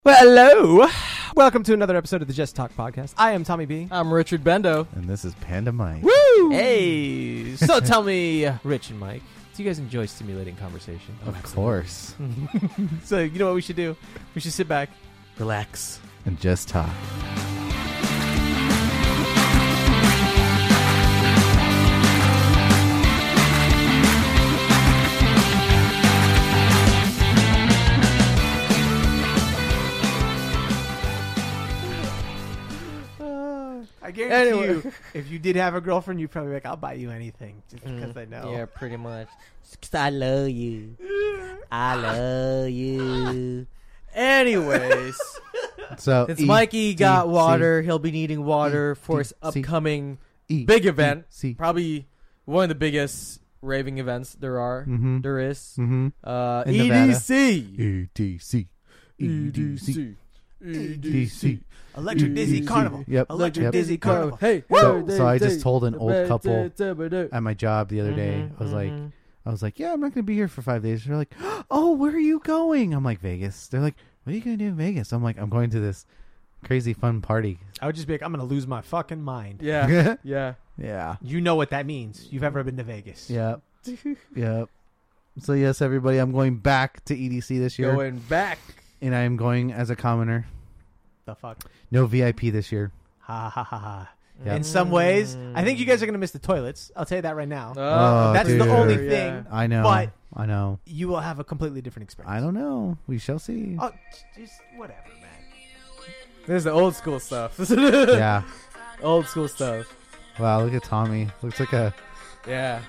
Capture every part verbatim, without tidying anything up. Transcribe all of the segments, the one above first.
Well, hello. Welcome to another episode of the Just Talk Podcast. I am Tommy B. I'm Richard Bendo. And this is Panda Mike. Woo! Hey. So tell me, uh, Rich and Mike, do you guys enjoy stimulating conversation? Of course. So you know what we should do? We should sit back, relax, And just talk. I guarantee Anyway. you, if you did have a girlfriend, you'd probably be like, I'll buy you anything just because I know. Yeah, pretty much. Cause I love you. I love you. Anyways, So since E, Mikey got D, water, he'll be needing water E, for D, his C, upcoming E, big E, event. C. Probably one of the biggest raving events there are. Mm-hmm. There is. Mm-hmm. Uh, In E D C. E D C. E D C. E D C. Electric Dizzy E D C. Carnival. Yep. Electric Yep. Dizzy Carnival. Hey, So- hey, so I hey, just told an old hey, couple hey, hey, at my job the other day. Mhm, I was like, mhm. I was like, yeah, I'm not going to be here for five days. They're like, oh, where are you going? I'm like, Vegas. They're like, what are you going to do in Vegas? I'm like, I'm going to this crazy fun party. I would just be like, I'm going to lose my fucking mind. Yeah, yeah. Yeah. You know what that means. You've ever been to Vegas. Yep. Yep. So yes, everybody, I'm going back to E D C this year, Going back. and I am going as a commoner. The fuck? No V I P this year. Ha ha ha ha. Yeah. In some ways, I think you guys are going to miss the toilets. I'll tell you that right now. Oh, That's dude. the only Yeah. thing. I know. But- I know. You will have a completely different experience. I don't know. We shall see. Oh, just whatever, man. This is the old school stuff. Yeah. Old school stuff. Wow. Look at Tommy. Looks like a. Yeah.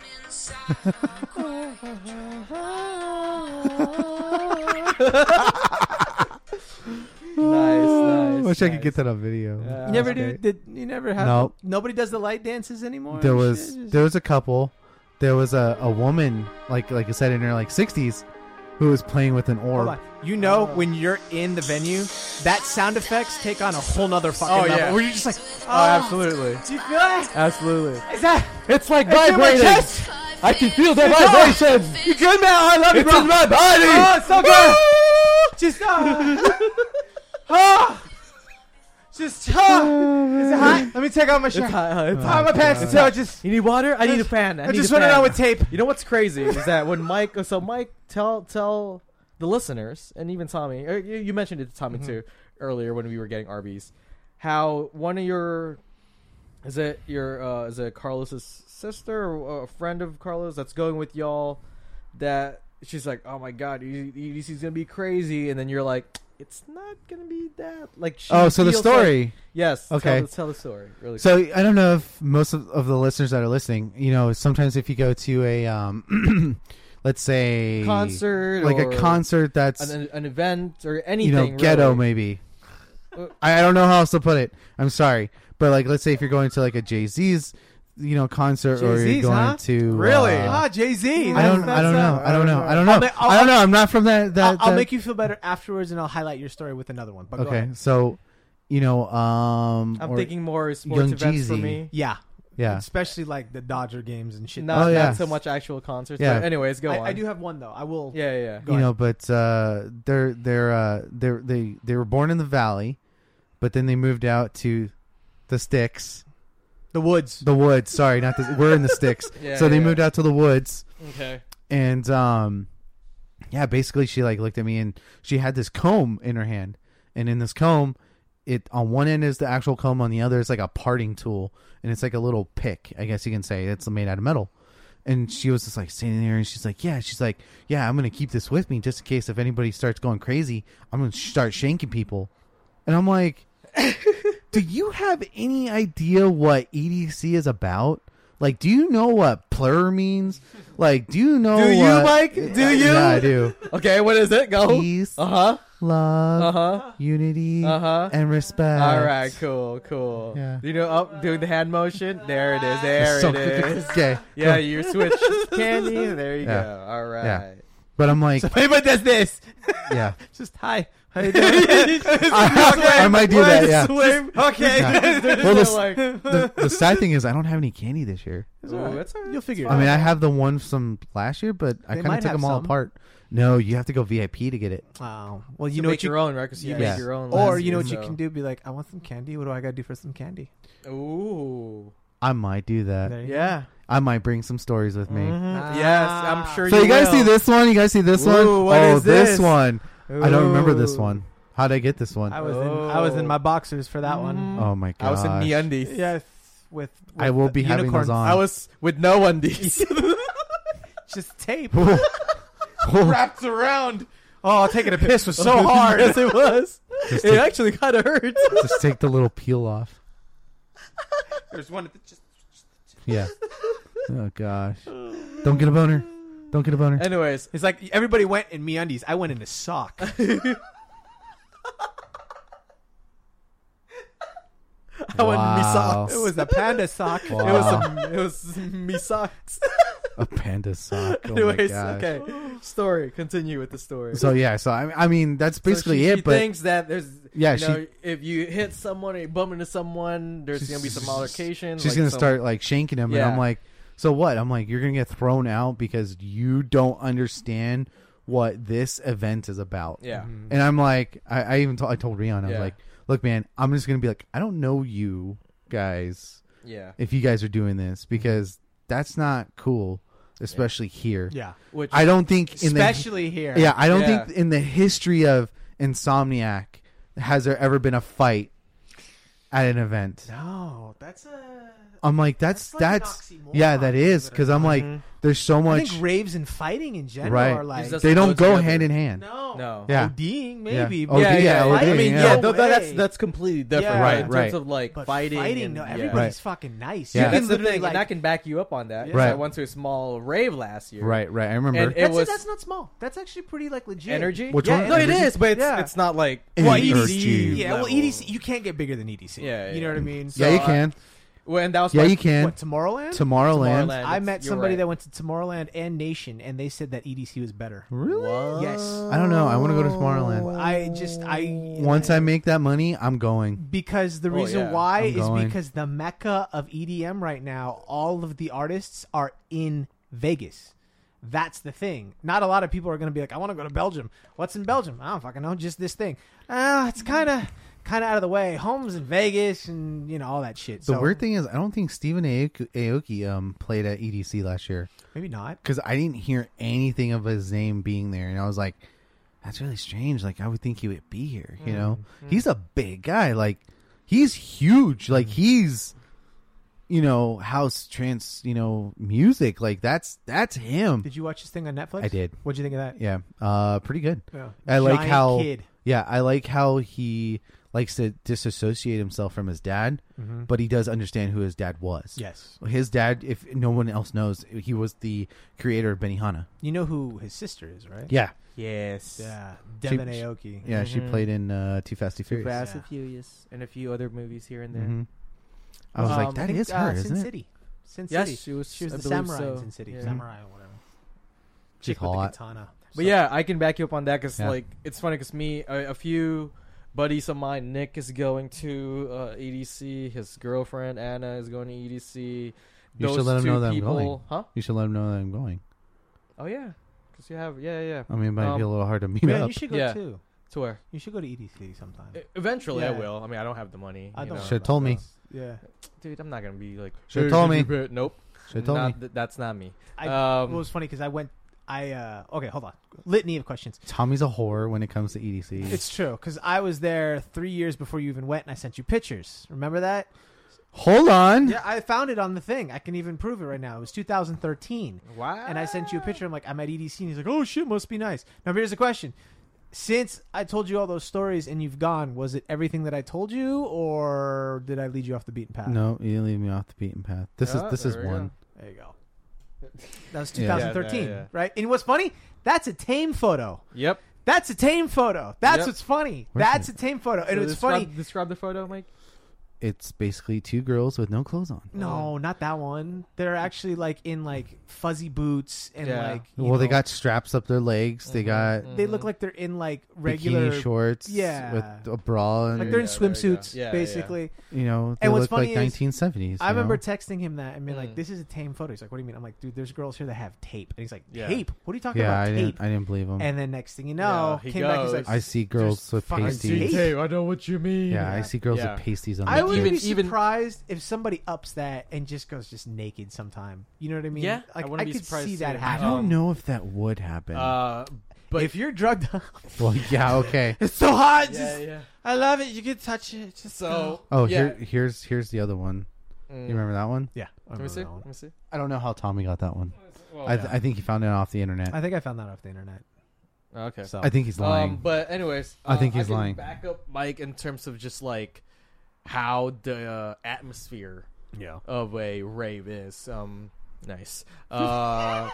Nice, nice. Wish I could nice. get that on video. Yeah. You never do. Okay. Did you never have? Nope. Nobody does the light dances anymore. There and was shit? Just- there was a couple. There was a, a woman like like I said in her like sixties who was playing with an Hold orb. on. You know when you're in the venue, that sound effects take on a whole nother fucking Oh, level. yeah. Where you're just like, oh, Oh, absolutely. Do you feel it? Absolutely. Is that? It's like It's in my vibrating. chest. I can feel the It's vibration. You good, man? Oh, I love you, It's bro. in my body. Oh, it's so good. Just, uh, oh, just, oh. Is it hot? Let me take off my shirt. It's hot. It's Oh, hot. my pants. It's So hot. just, You need water? I need a fan. I I need just a went fan. around with tape. You know what's crazy is that when Mike, so Mike, tell tell the listeners and even Tommy, or you, you mentioned it to Tommy Mhm. too earlier when we were getting Arby's, how one of your is it your uh, is it Carlos's sister or a friend of Carlos that's going with y'all that she's like, oh my god, E D C's gonna be crazy, and then you're like, it's not gonna be that like. She Oh, so the feels like- story. yes. Okay. Tell, tell the story really. So I don't know if most of, of the listeners that are listening, you know, sometimes if you go to a, um, let's say, concert like or a concert that's, an, an event or you anything know, ghetto really. maybe. Uh, I, I don't know how else to put it. I'm sorry, but like, let's say if you're going to like a Jay-Z's, you know, concert, or you're Jay-Z's, going huh? to Really? uh, ah, Jay-Z. I don't. That's- I don't that's, know. uh, I don't know. I don't know. I'll make- I'll- I don't know. I'm not from that. that I'll, I'll that- make you feel better afterwards, and I'll highlight your story with another one. But go Okay, ahead. so you know, um, I'm or- thinking more sports Young events for Jeezy. me. Yeah, yeah. especially like the Dodger games and shit. Not, Oh, yeah. not so much actual concerts. Yeah. But anyways, go I, on. I do have one though. I will. Yeah, yeah, yeah. Go you ahead. know, but uh, they're they're uh, they're they they were born in the valley, but then they moved out to the sticks, The woods. the woods. Sorry, not the. We're in the sticks. Yeah, so they yeah. moved out to the woods, Okay. and um, yeah, basically she like looked at me and she had this comb in her hand, and in this comb, it on one end is the actual comb, on the other is like a parting tool, and it's like a little pick, I guess you can say. It's made out of metal. And she was just like standing there, and she's like, yeah, she's like, yeah, I'm going to keep this with me just in case if anybody starts going crazy, I'm going to start shanking people. And I'm like, do you have any idea what E D C is about? Like, do you know what plur means? Like, do you know Do you, what- Mike? Do you? Yeah, I do. Okay, what is it? Go. Peace, Uh huh. love, Uh huh. unity, Uh huh. and respect. All right, cool, cool. Yeah. You know, up doing the hand motion. There it is. There So- it is. Okay. Yeah, Go. you switch candy. There you Yeah. go. All right. Yeah. But I'm like, So everybody does this. yeah. Just hi. How you doing? I, I might do that. Yeah. Swim. Okay. Yeah. They're just Well, this- like, The, the sad thing is, I don't have any candy this year. Ooh, that's all right. You'll figure it I out. mean, I have the one from last year, but I They kind might of took have them all some. apart. No, you have to go V I P to get it. Oh. Well, you You know make what you your own, right? Because you Yeah. made your own. Or last you know year, what you so- can do? Be like, I want some candy. What do I got to do for some candy? Ooh. I might do that. There you Yeah. I might bring some stories with me. Mhm. Ah. Yes, I'm sure. So you guys will. see this one? You guys see this Ooh, one? what oh, is this? one. I don't remember this Ooh. one. How did I get this one? I was in I was in my boxers for that one. Mhm. Oh my god! I was in MeUndies. Yes, with, with I will the be having unicorns. those on. I was with no undies. Just tape. Wrapped around. Oh, taking a piss was so hard. Yes, it was. Just It take, actually kind of hurts. just take the little peel off. There's one at the just. Yeah. Oh gosh! Don't get a boner. Don't get a boner. Anyways, It's like everybody went in MeUndies. I went in a sock. I went me Wow. socks. It was a panda sock. Wow. It was some, it was me socks. A panda sock. Oh my Anyways, gosh. okay. Story. Continue with the story. So yeah, so I, I mean that's So basically she, it. She but thinks that there's, yeah, you she know, if you hit someone or you bump into someone, there's She's- gonna be some altercation. she's like gonna some- start like shanking him, and Yeah. I'm like, so what? I'm like, you're gonna get thrown out because you don't understand what this event is about. Yeah. Mhm. And I'm like, I, I even told I told Rion, I was Yeah. like, look, man, I'm just gonna be like, I don't know you guys Yeah. if you guys are doing this because that's not cool, especially here. Yeah. Which I don't think in the Especially here. yeah, I don't Yeah. think in the history of Insomniac has there ever been a fight at an event. No, that's a. I'm like, that's That's that's, like an oxymoron, yeah, that is believe it or because I'm like, Mhm. there's so I much. think raves and fighting in general Right. are like Is that- They don't go go together. hand in hand. no, No. Yeah. ODing maybe. Yeah. but Oh, yeah, yeah, yeah, I ODing, mean, yeah. yeah, no th- that's way. that's completely different, Yeah. right? Right, In right. terms of like But fighting, fighting, and, no, yeah. everybody's Right. fucking nice. Yeah. You Yeah, can that's the literally, thing, like, and I can back you up on that. Yeah. 'cause I Right. went to a small rave last year. Right, right. I remember. And it that's, was that's not small. That's actually pretty like legit. energy. Which Yeah, one? No, it Energy? is, but it's Yeah. it's not like Well, Energy. E D C. Yeah, well, level. E D C. You can't get bigger than E D C. Yeah, you yeah. know what I mean. yeah, you so, uh, can. Well, and that was Yeah, my, you can. What, Tomorrowland? Tomorrowland. Tomorrowland. I It's- met you're somebody right. that went to Tomorrowland and Nation, and they said that E D C was better. Really? What? Yes. I don't know. I want to go to Tomorrowland. I just I Once I make that money, I'm going. because the Oh, reason yeah. why I'm is going. because the mecca of E D M right now, all of the artists are in Vegas. That's the thing. Not a lot of people are going to be like, I want to go to Belgium. What's in Belgium? I don't fucking know. Just this thing. Ah, it's kind of kind of out of the way. Home's in Vegas, and you know all that shit. The so, weird thing is, I don't think Stephen Aoki, Aoki um played at E D C last year maybe not. because I didn't hear anything of his name being there, and I was like, that's really strange. Like I would think he would be here. You know, Mm-hmm. he's a big guy. Like he's huge. Like he's, you know, house trance. You know, music. Like that's that's him. Did you watch this thing on Netflix? I did. What'd you think of that? Yeah, uh, pretty good. Yeah. I like Giant how- kid. Yeah, I like how he likes to disassociate himself from his dad, Mhm. but he does understand who his dad was. Yes. His dad, if no one else knows, he was the creator of Benihana. You know who his sister is, right? Yeah, Yes. Yeah. She- Devin Aoki. yeah, she Mhm. played in uh, Too Fast, Too Too Furious. Fast Yeah. and Furious, and a few other movies here and there. Mhm. I was Um, like, that I is think, her, uh, isn't Sin it? City. Sin Yes, City. she was. She was I the believe samurai so. in Sin City. Yeah. Samurai or whatever. She's Chick with the hot. katana. But yeah, I can back you up on that because Yeah. like it's funny because me, a, a few buddies of mine, Nick is going to uh, E D C. His girlfriend Anna is going to E D C. You should Those let 'em two know that I'm people, going. huh? You should let him know that I'm going. Oh yeah, because you have yeah yeah. I mean, it might Um, be a little hard to meet Man, up. you should go Yeah. too. To where? You should go to E D C sometime. E- Eventually, I Yeah. will. I mean, I don't have the money. I you don't. know. know Should've about told me. those. Yeah. Dude. I'm not gonna be like. Should've "Hey, told did me. you bet?" Nope. Should've told Not me. th- that's not me. I, Um, well, it was funny because I went. I uh, okay, hold on. Litany of questions. Tommy's a whore when it comes to E D C. It's true because I was there three years before you even went, and I sent you pictures. Remember that? Hold on. Yeah, I found it on the thing. I can even prove it right now. It was two thousand thirteen, Wow. and I sent you a picture. I'm like, I'm at E D C, and he's like, oh shit, must be nice. Now here's the question: since I told you all those stories and you've gone, was it everything that I told you, or did I lead you off the beaten path? No, you didn't leave me off the beaten path. This Yeah, is this is there we one. There you go. That was Yeah. twenty thirteen, Yeah, yeah, yeah. right? And what's funny? That's a tame photo. Yep. That's a tame photo. That's Yep. what's funny. Where's That's it? a tame photo, and So it's describe, funny. Describe the photo, Mike. it's basically two girls with no clothes on. No, not that one. They're actually like in like fuzzy boots and Yeah. like. you Well, they know, got straps up their legs. They got They look like they're in like regular. bikini shorts. Yeah. with a bra and Like they're in Yeah, there you go. swimsuits, Yeah, yeah. basically. you know they And what's look funny like is, nineteen seventies. I remember know? texting him that and being like, Mm. "This is a tame photo." He's like, "What do you mean?" I'm like, "Dude, there's girls here that have tape." And he's like, Yeah. "Tape? What are you talking yeah, I about? didn't. Tape?" I didn't believe him. And then next thing you know, Yeah, he came back. He's goes. like, I see girls "There's with fucking pasties. tape." I know what you mean. yeah, I Yeah. see girls Yeah. with pasties on. I their would Even- be tits. even- surprised if somebody ups that and just goes just naked sometime. You know what I mean? Yeah, I like, wouldn't be could surprised see that too. I happen. don't Um, know if that would happen. Uh, but if you're drugged up, well, yeah, okay. it's so hot. yeah, Just, yeah. I love it. You can touch it. Just So Oh, yeah. here, here's here's the other one. Mm. You remember that one? yeah. I Let me remember see. that one. Let me see. I don't know how Tommy got that one. Well, I, yeah. I think he found it off the internet. I think I found that off the internet. okay. So I think he's lying. Um, but anyways, I think uh, he's can lying. Back up Mike in terms of just like how the uh, atmosphere yeah. of a rave is. Um, nice. Uh,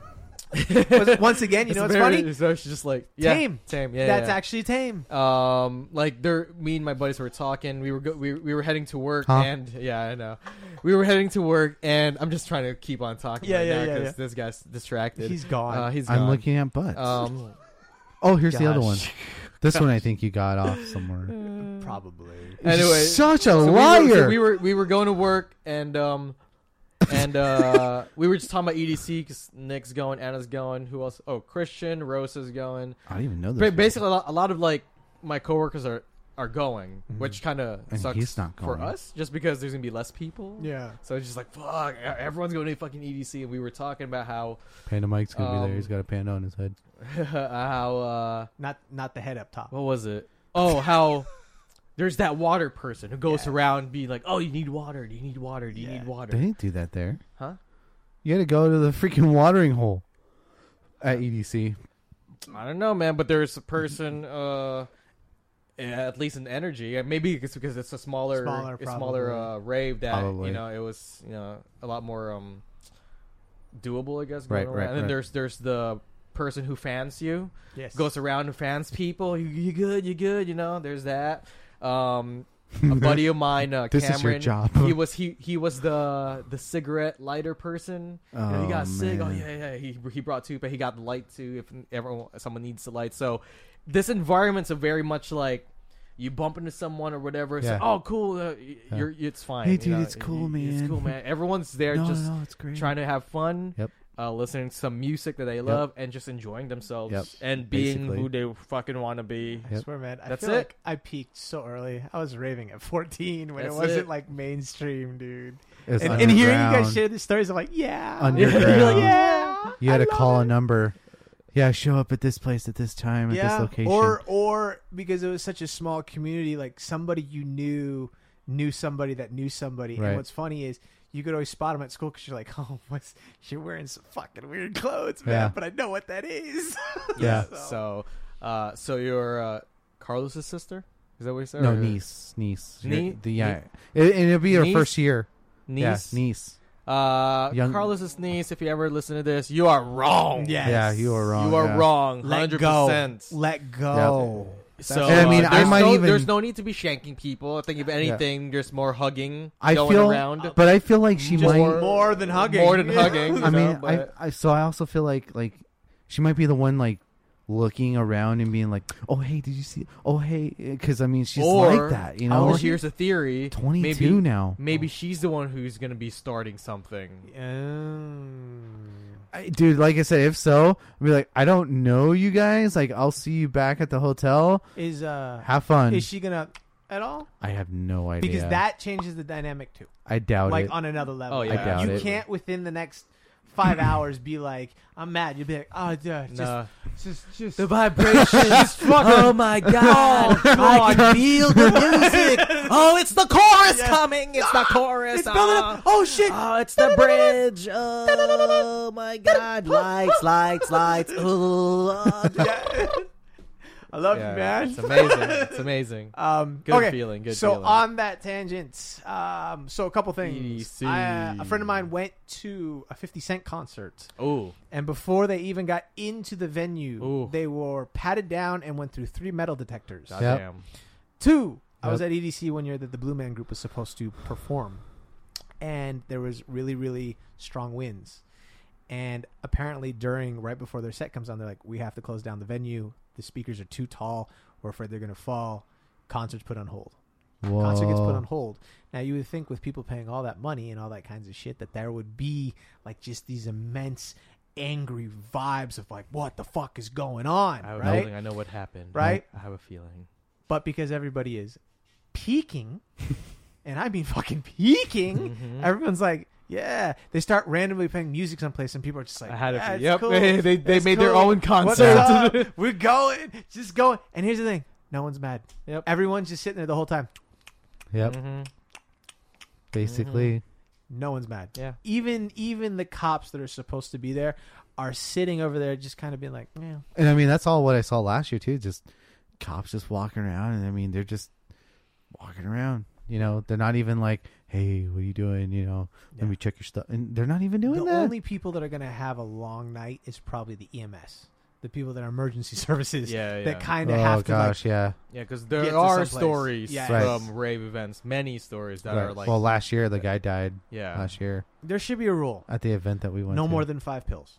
Once again, you know what's very- funny? So she's just like yeah, Tame. tame. Yeah, That's yeah. actually tame. Um, like there, me and my buddies were talking. We were go- we we were heading to work, Huh? and yeah, I know, we were heading to work, and I'm just trying to keep on talking. Yeah, right yeah, now yeah, 'cause yeah. this guy's distracted. He's gone. Uh, he's I'm gone. looking at butts. Um, oh, here's the other one. gosh. This one I think you got off somewhere. Probably. Anyway, such a so we were- liar. so we were we were going to work, and um, and uh, we were just talking about E D C because Nick's going, Anna's going. Who else? Oh, Christian, Rosa's going. I don't even know this. Ba- guy. Basically, a lot, a lot of like my coworkers are are going, Mhm. which kind of And sucks he's not for going. us, just because there's gonna be less people. Yeah. So it's just like fuck, e- everyone's going to fucking E D C, and we were talking about how Panda Mike's gonna be Um, there. He's got a panda on his head. how uh, Not not the head up top. what was it? Oh, how there's that water person who goes Yeah. around being like, oh, you need water? Do you need water? Do you Yeah. need water? They didn't do that there. Huh? You had to go to the freaking watering hole at E D C. I don't know, man, but there's a person, uh, at least in energy. uh, Maybe it's because it's a smaller, Smaller, a smaller probably. uh, rave that Probably. you know it was you know a lot more um doable, I guess. Right, going right, around. And then right. there's there's the person who fans you, Yes. goes around and fans people. You, you good? You good? You know, there's that. Um, a buddy of mine, uh, This Cameron. is your job. He was he he was the the cigarette lighter person. You know, he Oh, got sick. Oh man. yeah, yeah. He he brought two, but he got the light too. If everyone someone needs the light, so this environment's a very much like you bump into someone or whatever. It's like, Yeah. oh cool, uh, y- you're it's fine. Hey, you dude, know, it's cool, y- It's man. cool, man. Everyone's there no, just no, it's great. trying to have fun. Yep. Uh, listening to some music that they love and just enjoying themselves Yep. and being Basically. who they fucking want to be. I Yep. swear, man. I That's feel it. like I peaked so early. I was raving at fourteen when That's it wasn't it. like mainstream, dude. It was And, and hearing you guys underground. share these stories, I'm like, yeah, Underground. You're like, yeah. You had I to love call it. a number. Yeah, show up at this place at this time at Yeah, this location. or or because it was such a small community, like somebody you knew knew somebody that knew somebody. Right. And what's funny is you could always spot them at school because you're like, oh, what's you're wearing some fucking weird clothes, man. Yeah. But I know what that is. Yeah. So, uh, so you're uh, Carlos's sister? Is that what you said? no Or- niece, niece. Nie- The, yeah, it, and it'll be her Niece? first year. Niece. Yeah, niece. Uh, Young- Carlos's niece. If you ever listen to this, you are wrong. Yes. Yeah, you are wrong. You are yeah. wrong. Let Hundred go. percent. Let go. So And I mean, uh, I there's might no, even- there's no need to be shanking people. I think if anything, there's more hugging I going feel, around. but I feel like she Just might. more than hugging. More than hugging. you I mean, know, but- I, I so I also feel like like she might be the one like looking around and being like, oh hey, did you see? Oh hey, because I mean she's or, like that, you oh, know. here's a theory. twenty-two maybe, now. Maybe she's the one who's going to be starting something. Um, I, dude, like I said, if so, I'll be like, I don't know you guys. Like, I'll see you back at the hotel. is uh Have fun. is she gonna at all? I have no idea Because that changes the dynamic too. I doubt Like it. on another level. Oh, yeah. I doubt you it. can't within the next five hours be like, I'm mad. You'll be like, oh, dude, just, Nah. just, just, The vibrations. oh my god. Oh, I can feel the music. Oh, it's the chorus Yeah. coming. It's the chorus. it's building oh. up. Oh shit! Oh, it's the bridge. Oh my god. Lights, lights, lights. Oh. Yeah. I love Yeah, you, man. It's amazing. It's amazing. Um, Good okay. feeling. Good so feeling. on that tangent, um, so a couple things. E D C. I, uh, a friend of mine went to a fifty Cent concert, Oh. and before they even got into the venue, Ooh. they were patted down and went through three metal detectors. Yep. Goddamn. Two, I was at E D C one year that the Blue Man Group was supposed to perform, and there was really, really strong winds. And apparently, during right before their set comes on, they're like, "We have to close down the venue. The speakers are too tall. We're afraid they're going to fall. Concerts put on hold." Whoa. Concert gets put on hold. Now, you would think with people paying all that money and all that kinds of shit that there would be like just these immense angry vibes of like, what the fuck is going on, I have a right? feeling I know what happened. Right? I have a feeling. But because everybody is peaking, and I mean fucking peaking, Mhm. everyone's like, yeah. They start randomly playing music someplace, and people are just like, I had it. yeah, it's Yep. cool. they they It's made their cool. own What's concert. up? We're going, just going. And here's the thing: no one's mad. Yep. Everyone's just sitting there the whole time. Yep. Mhm. Basically. No one's mad. Yeah. Even even the cops that are supposed to be there are sitting over there, just kind of being like, yeah. And I mean, that's all what I saw last year too. Just cops just walking around, and I mean, they're just walking around. You know, they're not even like, "Hey, what are you doing?" You know, Yeah. let me check your stuff. And they're not even doing The that. only people that are going to have a long night is probably the E M S, the people that are emergency services Yeah, yeah. that kind of oh have to gosh, yeah. Yeah, because get there to are someplace. stories Yes. Right. from rave events, many stories that Right. are like, well, last year the guy died. yeah, Last year like there should be a rule: at the event that we went. no to. more than five pills.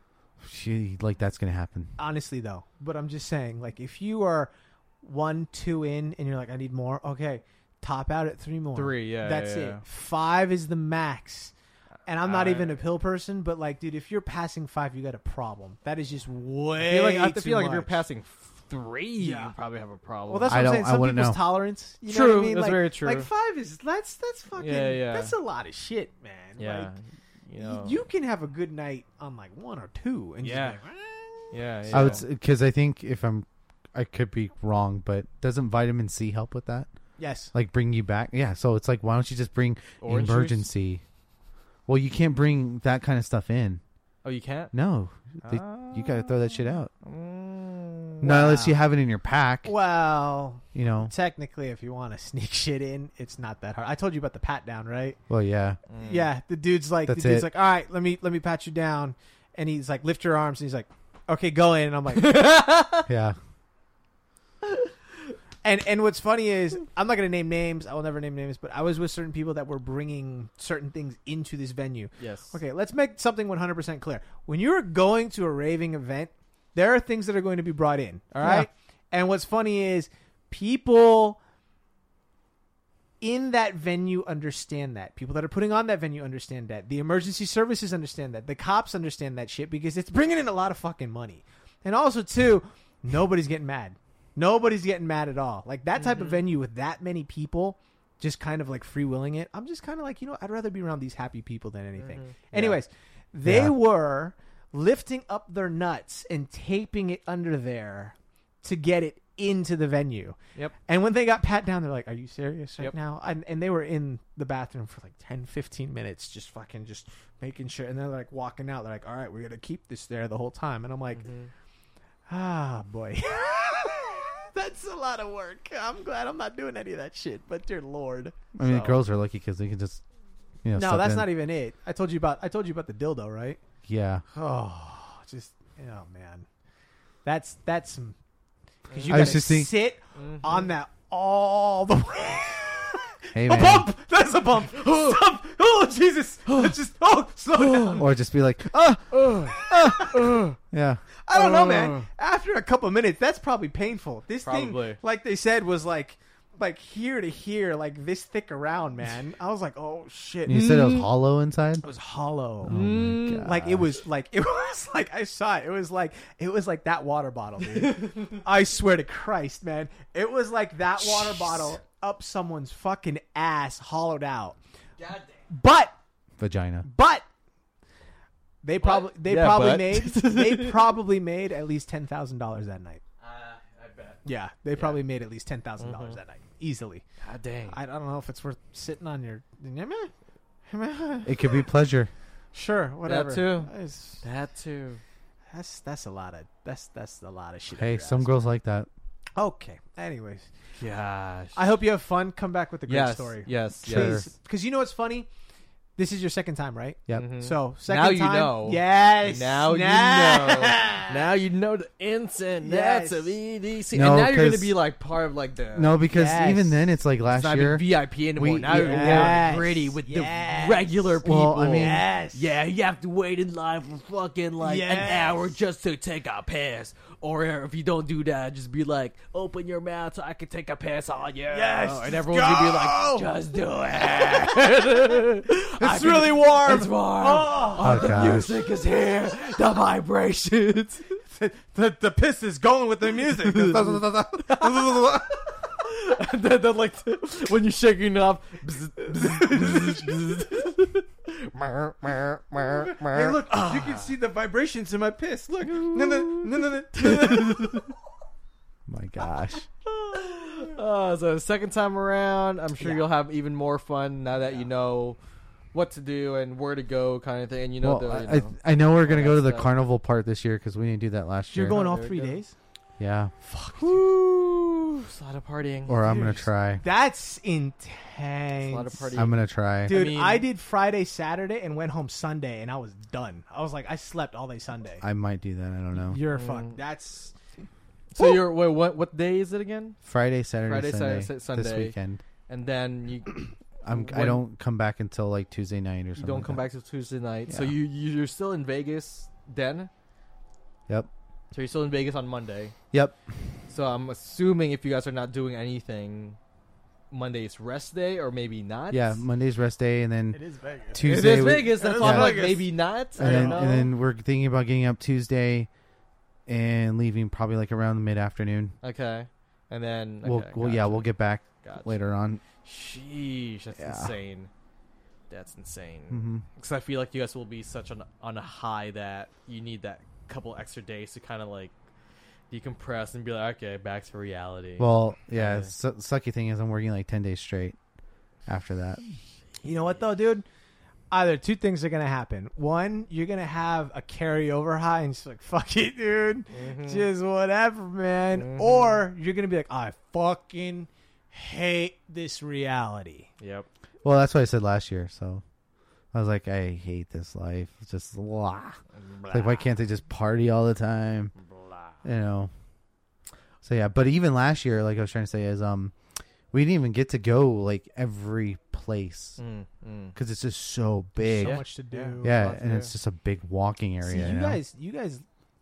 Gee, like that's gonna happen. Honestly, though, but I'm just saying, like, if you are one, two in, and you're like, I need more, okay, top out at three more. three, yeah, That's yeah, it. yeah. Five is the max. And I'm not I- even a pill person, but like, dude, if you're passing five, you got a problem. That is just way I feel like I too feel like if you're much. passing three, Yeah. you probably have a problem. Well, that's what I I'm don't- saying. I Some wouldn't people's know. tolerance. You know True, what I mean? that's like, very true. Like five is that's that's fucking Yeah, yeah. that's a lot of shit, man. yeah, Like, you know, you can have a good night on like one or two, and Yeah. just be like, "Eh." yeah, yeah. I would because I think if I'm, I could be wrong, but doesn't vitamin C help with that? Yes. Like bring you back? Yeah. So it's like, why don't you just bring Orange juice? emergency? Well, you can't bring that kind of stuff in. Oh, you can't. No, they, you got to throw that shit out. Mm, Not unless Wow. you have it in your pack. Well, You know. technically, if you want to sneak shit in, it's not that hard. I told you about the pat down, right? Well, yeah. mm. Yeah, the dude's like, That's the dude's it. like, all right, let me let me pat you down, and he's like, lift your arms, and he's like, okay, go in, and I'm like, Yeah. and and what's funny is, I'm not gonna name names, I will never name names, but I was with certain people that were bringing certain things into this venue. Yes. Okay, let's make something one hundred percent clear. When you're going to a raving event, there are things that are going to be brought in, all right? And what's funny is people in that venue understand that. People that are putting on that venue understand that. The emergency services understand that. The cops understand that shit because it's bringing in a lot of fucking money. And also, too, nobody's getting mad. Nobody's getting mad at all. Like, that type of Mhm. venue with that many people just kind of, like, free-willing it, I'm just kind of like, you know, I'd rather be around these happy people than anything. Mhm. Anyways, they Yeah. were lifting up their nuts and taping it under there to get it into the venue. Yep. And when they got pat down, they're like, are you serious right Yep. now? And, and they were in the bathroom for like ten, fifteen minutes, just fucking just making sure. And they're like walking out. They're like, all right, we're going to keep this there the whole time. And I'm like, Mhm. ah, boy. That's a lot of work. I'm glad I'm not doing any of that shit. But dear Lord. I mean, So- the girls are lucky because they can just, you know. No, step that's in. not even it. I told you about, I told you about the dildo, right? Yeah. Oh, just, oh man. That's, that's some, because you I got was to just think- sit Mhm. on that all the way. Hey, A man. bump! That's a bump! Stop! Oh, Jesus! It's just, oh, slow down. Or just be like, ah, yeah. I don't know, Uh. man. After a couple minutes, that's probably painful. This Probably. thing, like they said, was like, like here to here, like this thick around, man. I was like, oh, shit. And you said it was Mm. hollow inside? It was hollow. Oh, my Mm. God. Like it was like it was like I saw it. It was like it was like that water bottle, dude. I swear to Christ, man. It was like that water Jeez. bottle up someone's fucking ass, hollowed out. But Vagina. but they probably they Yeah, probably but. made they probably made at least ten thousand dollars that night. Uh, I bet. Yeah, they probably made at least ten thousand dollars Mhm. that night easily. God dang. I, I don't know if it's worth sitting on your. It could be pleasure. Sure, whatever. too. It's- that too. That's that's a lot of that's that's a lot of shit. Hey, you're some asking. girls like that. Okay. Anyways, Gosh. I hope you have fun. Come back with a great yes, story. Yes. Yes. Because you know what's funny? This is your second time, right? Yep. Mhm. So second Now you time, know. Yes. Now you Nah. know. Now you know the ins and Yes. outs of E D C. No, and now you're going to 'cause- be like part of like the. No, because Yes. even then, it's like it's last not year. even V I P anymore. we- now you're yes. more gritty with Yes. the regular people. Well, I mean- Yes. Yeah, you have to wait in line for fucking like an Yes. hour just to take a piss. Or if you don't do that, just be like, open your mouth so I can take a piss on you. Yes, And just everyone's going to be go. like, just do it. It's really warm. It's warm. Oh. Oh, the gosh. music is here. The vibrations. the, the piss is going with the music. and then, then like when you're shaking it off. Hey, look, you can see the vibrations in my piss. Look. No, no, no, no, no. My gosh. Uh, so the second time around, I'm sure Yeah. you'll have even more fun now that you know what to do and where to go, kind of thing. And you know, Well, the, you I, know. I know we're gonna all go that to the stuff. carnival part this year because we didn't do that last You're year. going Oh, all there three we go. days? Yeah, Woo! It's a lot of partying. or I'm gonna Dude. try. That's It's intense. a lot of partying. I'm gonna try. Dude, I mean- I did Friday, Saturday, and went home Sunday, and I was done. I was like, I slept all day Sunday. I might do that. I don't know. You're Mm. fucked. That's So you're wait, what? What day is it again? Friday, Saturday, Friday, Sunday, Saturday, Sunday. this weekend. And then you I'm. I When- don't come back until like Tuesday night or you something. don't like come that. back till Tuesday night. So Yeah. you you- you're still in Vegas then. Yep. So you're still in Vegas on Monday. Yep. So I'm assuming if you guys are not doing anything, Monday is rest day or maybe not. Yeah. Monday's rest day, and then is Vegas. Tuesday. It is we- Vegas. That's It why is I'm like Vegas. maybe not. I and don't then know. and then we're thinking about getting up Tuesday, and leaving probably like around mid afternoon. okay, and then okay, we'll, we'll yeah gotcha. we'll get back Gotcha. later on. Sheesh, that's Yeah. insane. That's insane. hmm Because I feel like you guys will be such on on a high that you need that couple extra days to kind of like decompress and be like, okay, back to reality. Well, yeah. Yeah. Su- sucky thing is, I'm working like ten days straight after that. You know what though, dude? Either two things are gonna happen. One, you're gonna have a carryover high and just like, fuck it, dude. Mhm. Just whatever, man. Mhm. Or you're gonna be like, I fucking hate this reality. Yep. Well, that's what I said last year. So I was like, I hate this life. It's just blah. Like, why can't they just party all the time? You know. So yeah, but even last year, like I was trying to say, is um, we didn't even get to go like every place Mm, mm. because it's just so big. So Yeah. much to do. Yeah. Yeah, Lots to and do. it's just a big walking area. See, you you know? guys, you guys,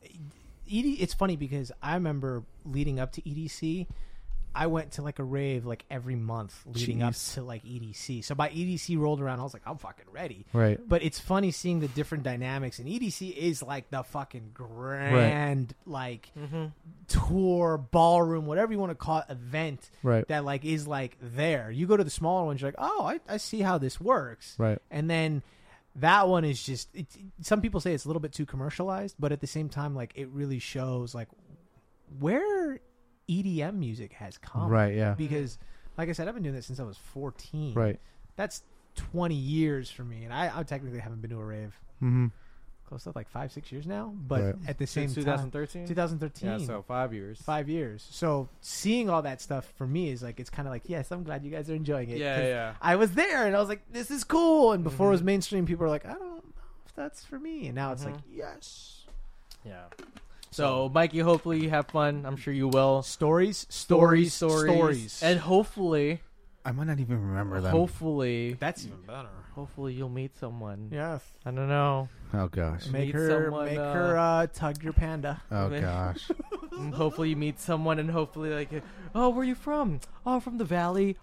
E D. It's funny because I remember leading up to E D C, I went to like a rave like every month leading up Jeez. to like E D C. So by E D C rolled around, I was like, I'm fucking ready. Right. But it's funny seeing the different dynamics, and E D C is like the fucking grand like Mm-hmm. tour, ballroom, whatever you want to call it, event Right. that like is like there. You go to the smaller ones, you're like, oh, I, I see how this works. Right. And then that one is just it, some people say it's a little bit too commercialized, but at the same time, like it really shows like where E D M music has come. Right. Yeah. Because, like I said, I've been doing this since I was fourteen. Right. That's twenty years for me, and I, I technically haven't been to a rave Mm-hmm. close to like five, six years now. But Right. at the same Since time, twenty thirteen. twenty thirteen. Yeah, so five years. Five years. So seeing all that stuff for me is like it's kind of like, yes, I'm glad you guys are enjoying it. Yeah, 'Cause yeah. I was there and I was like, this is cool. And before it was Mhm. mainstream, people were like, I don't know if that's for me. And now it's like, Mhm. yes. Yeah. So, Mikey, hopefully you have fun. I'm sure you will. Stories, stories, stories, and hopefully, I might not even remember them. hopefully, that's even better. hopefully you'll meet someone. Yes. I don't know. Oh gosh. Make Meet her, someone, make uh, her uh, tug your panda. Oh Maybe. gosh. Mm, hopefully you meet someone, and hopefully like, oh, where are you from? Oh, from the valley.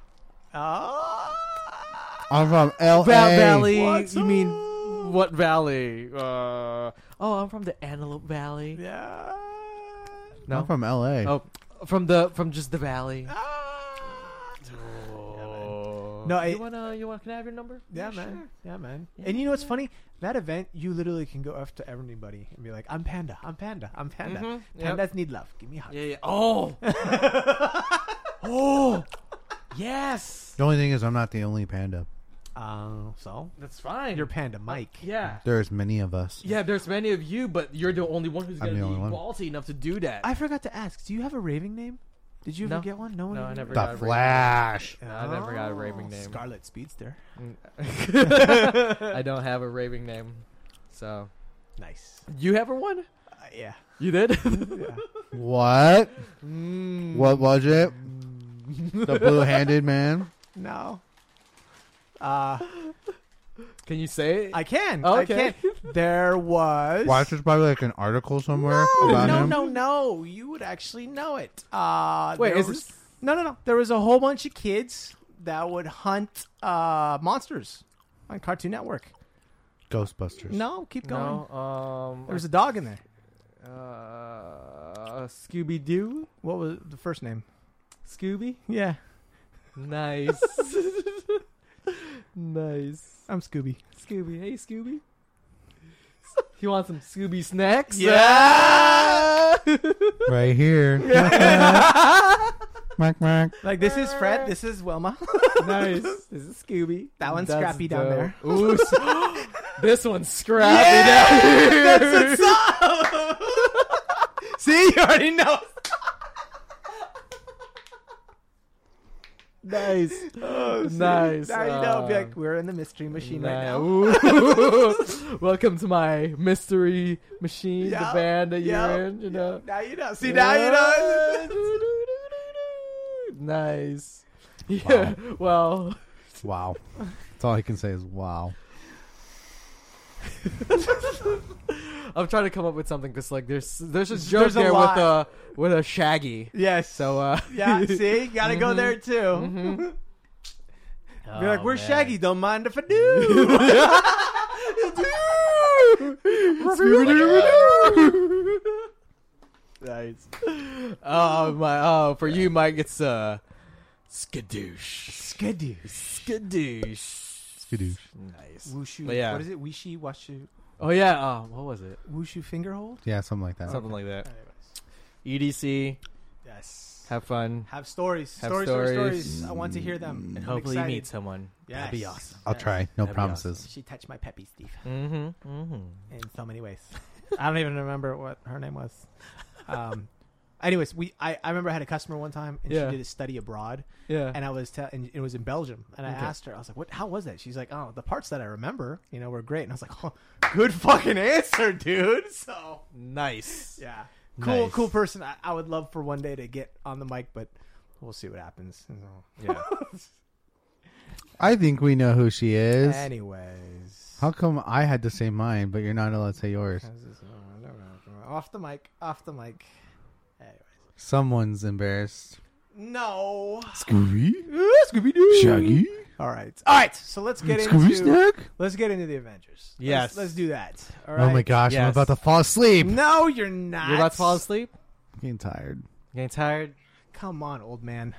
Oh. I'm from L A. Va- valley. What's you mean up? what valley? Uh, oh, I'm from the Antelope Valley. Yeah. No, I'm from L A. oh, from the from just the valley. Ah. Oh. No, I- you wanna you want? Can I have your number? Yeah, Sure. man. Yeah, man. Yeah, and you know what's yeah. funny? That event, you literally can go up to anybody and be like, "I'm Panda. I'm Panda. I'm Panda. Mhm, yep. Pandas need love. Give me a hug." Yeah, yeah. Oh. oh. Yes. The only thing is, I'm not the only panda. Uh, so That's fine. you're Panda Mike. yeah. There's many of us. Yeah, there's many of you, but you're the only one who's I'm gonna the be only one. ballsy enough to do that. I forgot to ask. Do you have a raving name? Did you No. ever get one? No one. No, I ever never got got The a Flash. No, I never got a Oh, raving name. Scarlet Speedster. I don't have a raving name. So, Nice. you have one? Uh, yeah. You did? yeah. What? Mm. What was it? The blue-handed man. No. Uh, Can you say it? I can. Oh, I okay. can. There was. Watch, there's probably like an article somewhere No, about no, him. no, no. You would actually know it. Uh, Wait, there is was- this? No, no, no. There was a whole bunch of kids that would hunt uh, monsters on Cartoon Network. Ghostbusters. No, keep going. No. Um. There was a dog in there. Uh, Scooby Doo. What was the first name? Scooby. Yeah, Nice. Nice. I'm Scooby. Scooby. Hey, Scooby. You want some Scooby snacks? Yeah. Right here. Mac, mac. Like this is Fred. This is Wilma. Nice. This is Scooby. That one's That's Scrappy down dope. there. Ooh, s- this one's Scrappy down here. That's what's up. See, you already know. Nice. Oh, see? Nice. Now you know. Be Uh, like, we're in the mystery machine right Nah, now. ooh. Welcome to my mystery machine, Yup, the band that yup, you're in. You know. Now you know. See, now you know. Nice. Yeah. Well. Wow. That's all I can say is wow. I'm trying to come up with something because like there's there's a There's joke a there lot. with a with a Shaggy. Yes. So uh. yeah. See, gotta go Mhm. there too. Mhm. Be like, Oh, where's man. Shaggy? Don't mind if I do. Nice. Oh my! Oh, for you, Mike, it's uh, skadoosh. Skidoo. Skadoosh. Skadoosh. Nice. Wushu. But yeah. What is it? Wishy washu. Oh yeah. Oh, what was it? Wushu finger hold. Yeah, something like that. Something like that. Anyways. E D C. Yes. Have fun. Have stories. Have stories, stories, stories. stories. I want to hear them. And I'm hopefully you excited. meet someone. That'd be Yes. awesome. I'll Yes. try. No That'd be promises. She touched my peppy, Steve, Mm-hmm. Mm-hmm. in so many ways. I don't even remember what her name was. Um, anyways, we I, I remember I had a customer one time, and Yeah. she did a study abroad, Yeah. and I was te- and it was in Belgium, and I Okay. asked her, I was like, "What? How was that?" She's like, "Oh, the parts that I remember, you know, were great." And I was like, "Oh, good fucking answer, dude." So Nice. yeah, cool, Nice. cool person. I, I would love for one day to get on the mic, but we'll see what happens. Yeah. I think we know who she is. Anyways, How come I had to say mine, but you're not allowed to say yours? off the mic, off the mic. Anyways, Someone's embarrassed. no. Scooby? Scooby Doo. Shaggy? All right, all right. So let's get Scooby into Snack? let's get into the Avengers. Yes. let's, let's do that. All right. Oh my gosh, I'm Yes. about to fall asleep. No, you're not. You're about to fall asleep? I'm getting tired. Getting tired? Come on, old man.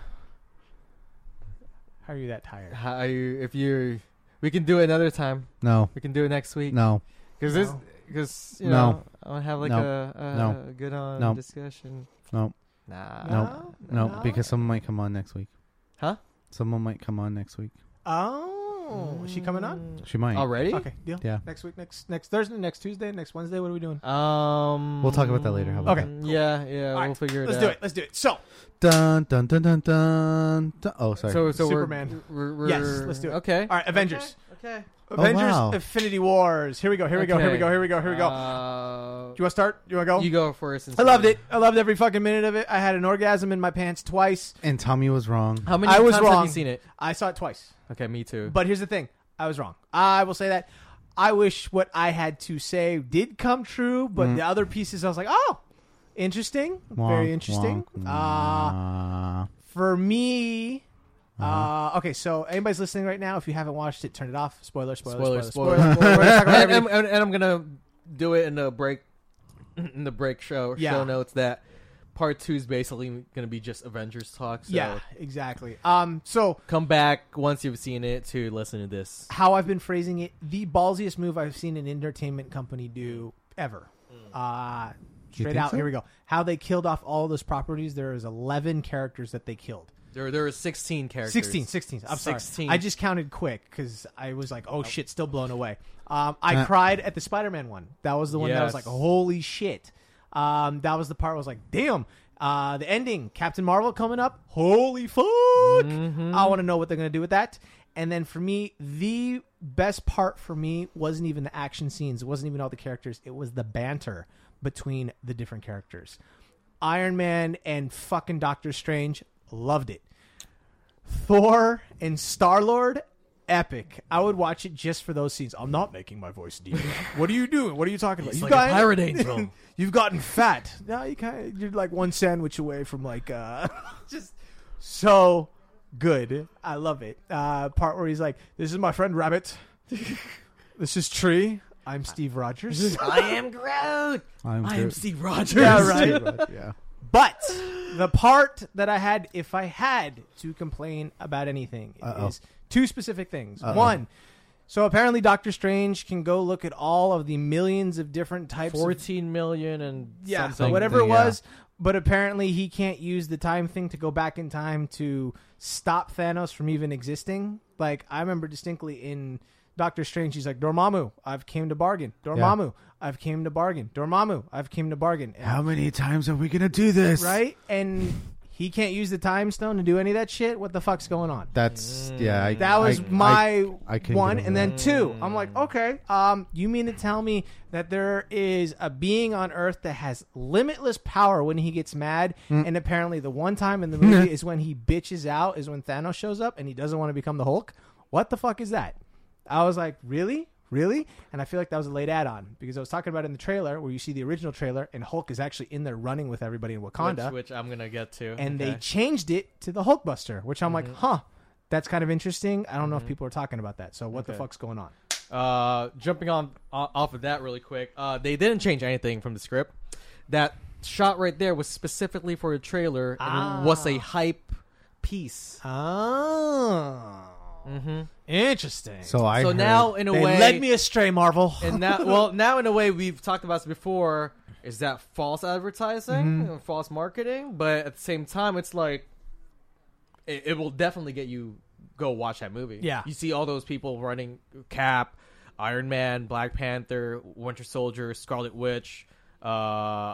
How are you that tired? How are you? If you, we can do it another time. No. We can do it next week. No. Because this, No. because you No. know, I want to have like No. a, a No. good on No. discussion. No. Nah. No. No, No? because someone might come on next week. Huh? Someone might come on next week. Oh, is she coming on? She might. Already? Okay, deal. Yeah. Next week, next next Thursday, next Tuesday, next Wednesday. What are we doing? Um. We'll talk about that later. How about Okay, mm, cool. Yeah, yeah. All we'll right, figure it Let's out. do it. Let's do it. So, Dun, dun, dun, dun, dun, dun. Oh, sorry. So, so Superman. We're, we're, Yes, we're, let's do it. Okay. all right, Avengers. Okay. Avengers: wow. Infinity Wars. Here we go. Here we go. Here we Okay. go. Here we go. Here we go. Uh, Do you want to start? You want to go? you go first. and I loved see. it. I loved every fucking minute of it. I had an orgasm in my pants twice. and Tommy was wrong. How many I was times have wrong. you seen it? I saw it twice. Okay, me too. But here's the thing. I was wrong. I will say that. I wish what I had to say did come true, but Mm. the other pieces I was like, oh, interesting. Very Wonk, interesting. wonk, Uh, wah. for me, Uh-huh. uh, okay, so anybody's listening right now, if you haven't watched it, turn it off. Spoiler, spoiler, spoiler, Spoiler, spoiler. spoiler. We're gonna talk about and, everything. and, and I'm gonna do it in the break, in the break show Yeah. show notes that part two is basically gonna be just Avengers talk. So Yeah, exactly. Um, so come back once you've seen it to listen to this. how I've been phrasing it, the ballsiest move I've seen an entertainment company do ever. Uh, straight think out, so? here we go. How they killed off all those properties. There is eleven characters that they killed. There, there were sixteen characters. sixteen, sixteen. I'm sorry. sixteen. I just counted quick because I was like, oh shit, still blown away. Um, I Uh, cried at the Spider-Man one. That was the one that was Yes. like, holy shit. Um, that was the part where I was like, damn. Uh, the ending, Captain Marvel coming up. Holy fuck! Mhm. I want to know what they're gonna do with that. And then for me, the best part for me wasn't even the action scenes. It wasn't even all the characters. It was the banter between the different characters. Iron Man and fucking Doctor Strange, loved it. Thor and Star-Lord, epic. I would watch it just for those scenes. I'm not making my voice deep. What are you doing? What are you talking about? He's You like a got- pirate angel. You've gotten fat. No, you kind of you're like one sandwich away from like uh just so good. I love it. Uh part where he's like, "This is my friend Rabbit. This is Tree. I'm Steve Rogers." I am Groot. I'm I am Groot. Steve Rogers. Yeah, right. Yeah. But the part that I had, if I had to complain about anything, Uh-oh. is two specific things. Uh-oh. One, so apparently Doctor Strange can go look at all of the millions of different types of Fourteen million and yeah, something. whatever it Something, yeah. was. But apparently he can't use the time thing to go back in time to stop Thanos from even existing. Like, I remember distinctly in Doctor Strange, he's like, "Dormammu, I've came to bargain. Dormammu, I've came to bargain. Dormammu, I've came to bargain." And- How many times are we gonna do this? right? And he can't use the time stone to do any of that shit. What the fuck's going on? That's yeah. I, That was I- my I, I couldn't one, get over and then that. two. I'm like, okay, um, you mean to tell me that there is a being on Earth that has limitless power when he gets mad, Mm. and apparently the one time in the movie is when he bitches out, is when Thanos shows up and he doesn't want to become the Hulk. What the fuck is that? I was like, really? Really? And I feel like that was a late add-on because I was talking about it in the trailer where you see the original trailer and Hulk is actually in there running with everybody in Wakanda. which, which I'm gonna get to. And Okay. they changed it to the Hulkbuster, which I'm like, Mhm. huh, that's kind of interesting. I don't know if Mhm. people are talking about that. So what the Okay. fuck's going on? Uh, jumping on o- off of that really quick. Uh, they didn't change anything from the script. That shot right there was specifically for a trailer and Ah. was a hype piece. Oh, Mm-hmm. interesting. So I so heard- now, in a they way, led me astray, Marvel. and now, well, now in a way, we've talked about this before. Is that false advertising, Mhm. or false marketing? But at the same time, it's like it, it will definitely get you go watch that movie. Yeah. You see all those people running Cap, Iron Man, Black Panther, Winter Soldier, Scarlet Witch, uh,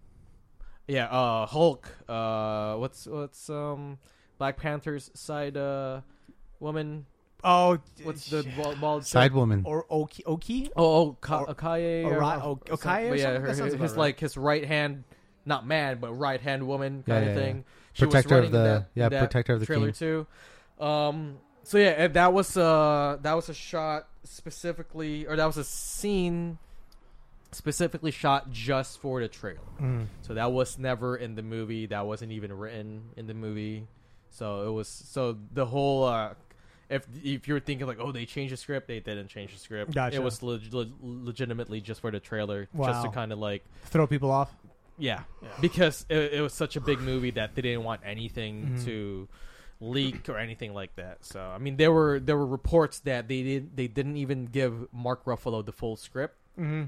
yeah, uh, Hulk. Uh, what's what's um Black Panther's side uh woman? oh, What's the bald, bald Side woman. or Oki? Oki? Oh, oh, Ka- Or- Akaye, or or, Ri- or- O- or Okaye some- or but yeah, something? her, That sounds his about right. like his right hand, not man, but right hand woman Yeah, kind yeah, of yeah. thing. She was Protector of running the- that, yeah, that protector of the trailer king. too. Um, so yeah, and that was uh that was a shot specifically, or that was a scene specifically shot just for the trailer. Mm. So that was never in the movie. That wasn't even written in the movie. So it was so the whole uh, if if you're thinking like, oh, they changed the script, they didn't change the script. Gotcha. It was leg- leg- legitimately just for the trailer, just Wow. to kind of like Throw people off. yeah, because it, it was such a big movie that they didn't want anything Mhm. to leak or anything like that. So I mean, there were there were reports that they did they didn't even give Mark Ruffalo the full script. Mm-hmm.